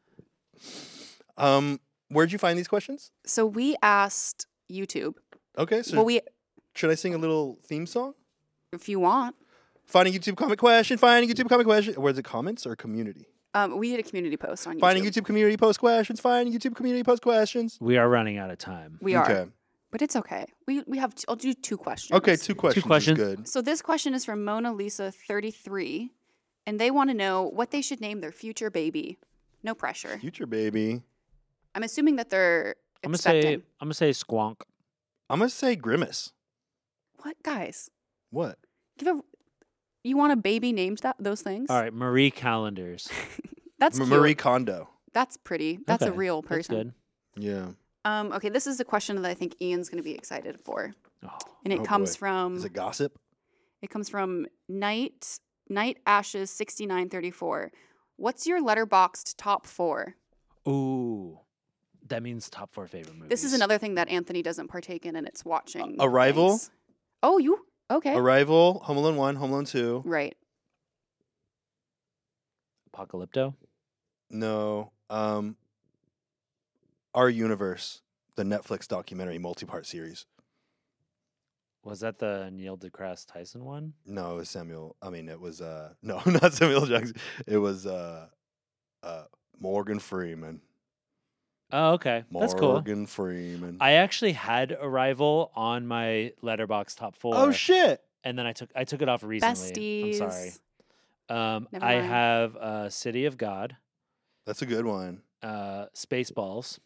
Um, where'd you find these questions? So we asked YouTube. Okay, so well, we should I sing a little theme song? if you want, Finding YouTube comment question. Finding YouTube comment question. Or is it comments or community? um, we did a community post on YouTube. Finding YouTube community post questions. Finding YouTube community post questions. We are running out of time. We are, Okay. but it's okay. We we have. T- I'll do two questions. Okay, two questions. questions. Is good. So this question is from Mona Lisa thirty-three, and they want to know what they should name their future baby. No pressure. Future baby. I'm assuming that they're I'm gonna say expecting. I'm gonna say squonk. I'm gonna say Grimace. What guys? What? Give a. You want a baby named that those things? All right, Marie Callender's. That's M- cute. Marie Kondo. That's pretty. That's a Okay, real that's person. good. Yeah. Um, okay, this is a question that I think Ian's going to be excited for, Oh, and it Oh, comes boy. from Is it gossip? it comes from Night Night Ashes sixty-nine thirty-four. What's your letterboxed top four? ooh, that means top four favorite movies. This is another thing that Anthony doesn't partake in, and it's watching. Arrival? things. Oh, you okay? Arrival, Home Alone one, Home Alone two. Right. Apocalypto. No. Um Our Universe. the Netflix documentary multi-part series. Was that the Neil deGrasse Tyson one? No, it was Samuel. I mean, it was uh, no, not Samuel Jackson. It was uh, uh, Morgan Freeman. Oh, okay. That's cool. Morgan Freeman. I actually had Arrival on my Letterboxd top four. Oh shit! And then I took I took it off recently. Besties. I'm sorry. Um, Never I mind. have uh, City of God, That's a good one. uh, Spaceballs,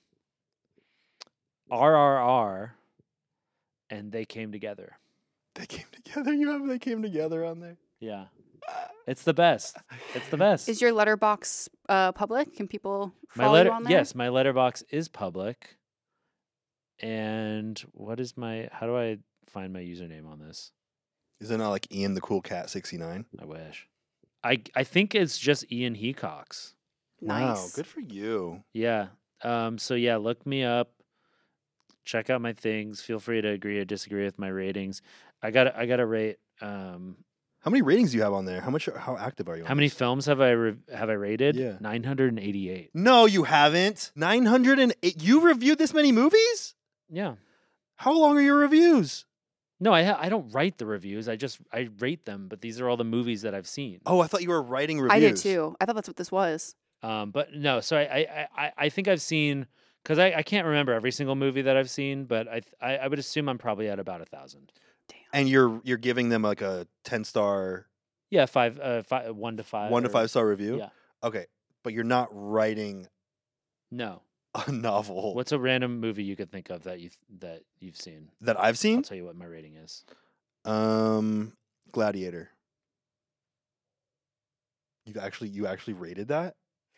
R R R, and They Came Together. They came together. You have they came together on there. Yeah, it's the best. It's the best. Is your letterbox uh, public? Can people my follow letter? you on there? Yes, my letterbox is public. And what is my? How do I find my username on this? Is it not like Ian the Cool Cat sixty-nine? I wish. I I think it's just Ian Hecox. Wow, Nice. good for you. Yeah. Um. So yeah, look me up. Check out my things. Feel free to agree or disagree with my ratings. I got I got to rate. Um. How many ratings do you have on there? How much? How active are you? How on many this? films have I re- have I rated? Yeah. Nine hundred and eighty-eight. No, you haven't. Nine hundred and eight. You reviewed this many movies? Yeah. How long are your reviews? No, I ha- I don't write the reviews. I just I rate them. But these are all the movies that I've seen. Oh, I thought you were writing reviews. I did too. I thought that's what this was. Um. But no. So I I I, I think I've seen because I, I can't remember every single movie that I've seen, but I th- I, I would assume I'm probably at about a thousand. And you're you're giving them like a ten star, Yeah, five, uh, five, one to five, one to or- five star review. Yeah. Okay, but you're not writing No. a novel What's a random movie you could think of that you that you've seen? that I've I'll seen. tell you what my rating is. Um, Gladiator. You actually you actually rated that?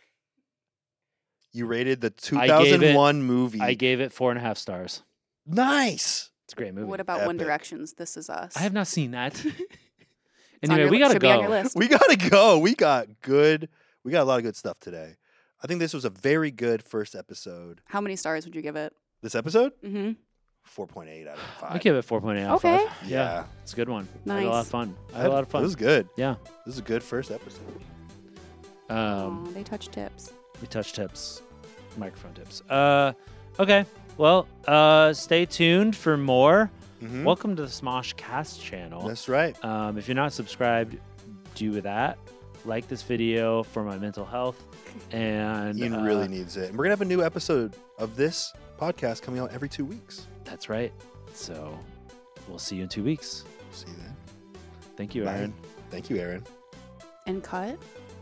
You rated the two I gave it- thousand one movie. I gave it four and a half stars. nice. It's a great movie. What about One Epic. Directions? This Is Us. I have not seen that. It's on Anyway, your we li- gotta should be on your go. list. We gotta go. We got good. We got a lot of good stuff today. I think this was a very good first episode. How many stars would you give it? This episode, Mm-hmm. four point eight out of I five. give it four point eight out of Okay. five. Yeah. It's a good one. I had a lot Nice. of fun. I had a lot of fun. It was good. Yeah. This is a good first episode. Um, Aw, they touch tips. we touch tips, microphone tips. Uh, okay. Well, uh, stay tuned for more. Mhm. Welcome to the Smosh Cast channel. That's right. Um, if you're not subscribed, do that. Like this video for my mental health. And Ian uh, really needs it. And we're gonna have a new episode of this podcast coming out every two weeks. That's right. So we'll see you in two weeks. See you then. Thank you, Bye. Aaron. Thank you, Aaron. And cut.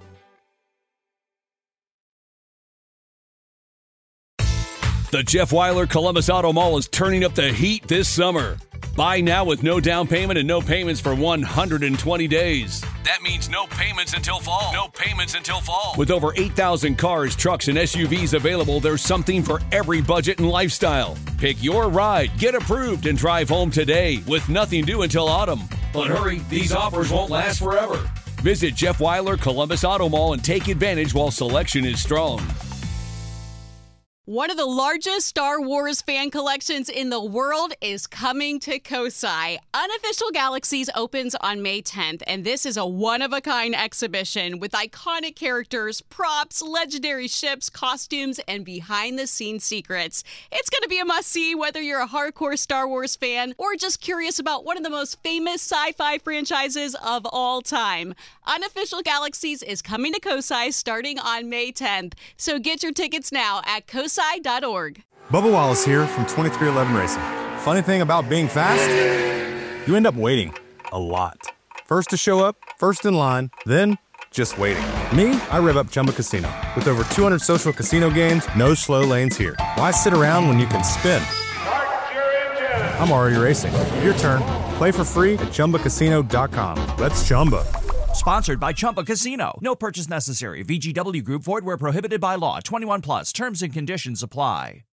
The Jeff Weiler Columbus Auto Mall is turning up the heat this summer. Buy now with no down payment and no payments for one hundred twenty days. That means no payments until fall. No payments until fall. With over eight thousand cars, trucks, and S U Vs available, there's something for every budget and lifestyle. Pick your ride, get approved, and drive home today with nothing due until autumn. But hurry, these offers won't last forever. Visit Jeff Weiler Columbus Auto Mall and take advantage while selection is strong. One of the largest Star Wars fan collections in the world is coming to Kosai. Unofficial Galaxies opens on May tenth, and this is a one-of-a-kind exhibition with iconic characters, props, legendary ships, costumes, and behind-the-scenes secrets. It's going to be a must-see whether you're a hardcore Star Wars fan or just curious about one of the most famous sci-fi franchises of all time. Unofficial Galaxies is coming to Kosai starting on May tenth, so get your tickets now at kosai dot org. Bubba Wallace here from twenty-three eleven Racing. Funny thing about being fast, you end up waiting a lot. First to show up, first in line, then just waiting. Me, I rev up Chumba Casino. With over two hundred social casino games, no slow lanes here. Why sit around when you can spin? I'm already racing. Your turn. Play for free at chumba casino dot com. Let's chumba. Sponsored by Chumba Casino. No purchase necessary. V G W Group. Void where prohibited by law. twenty-one plus. Terms and conditions apply.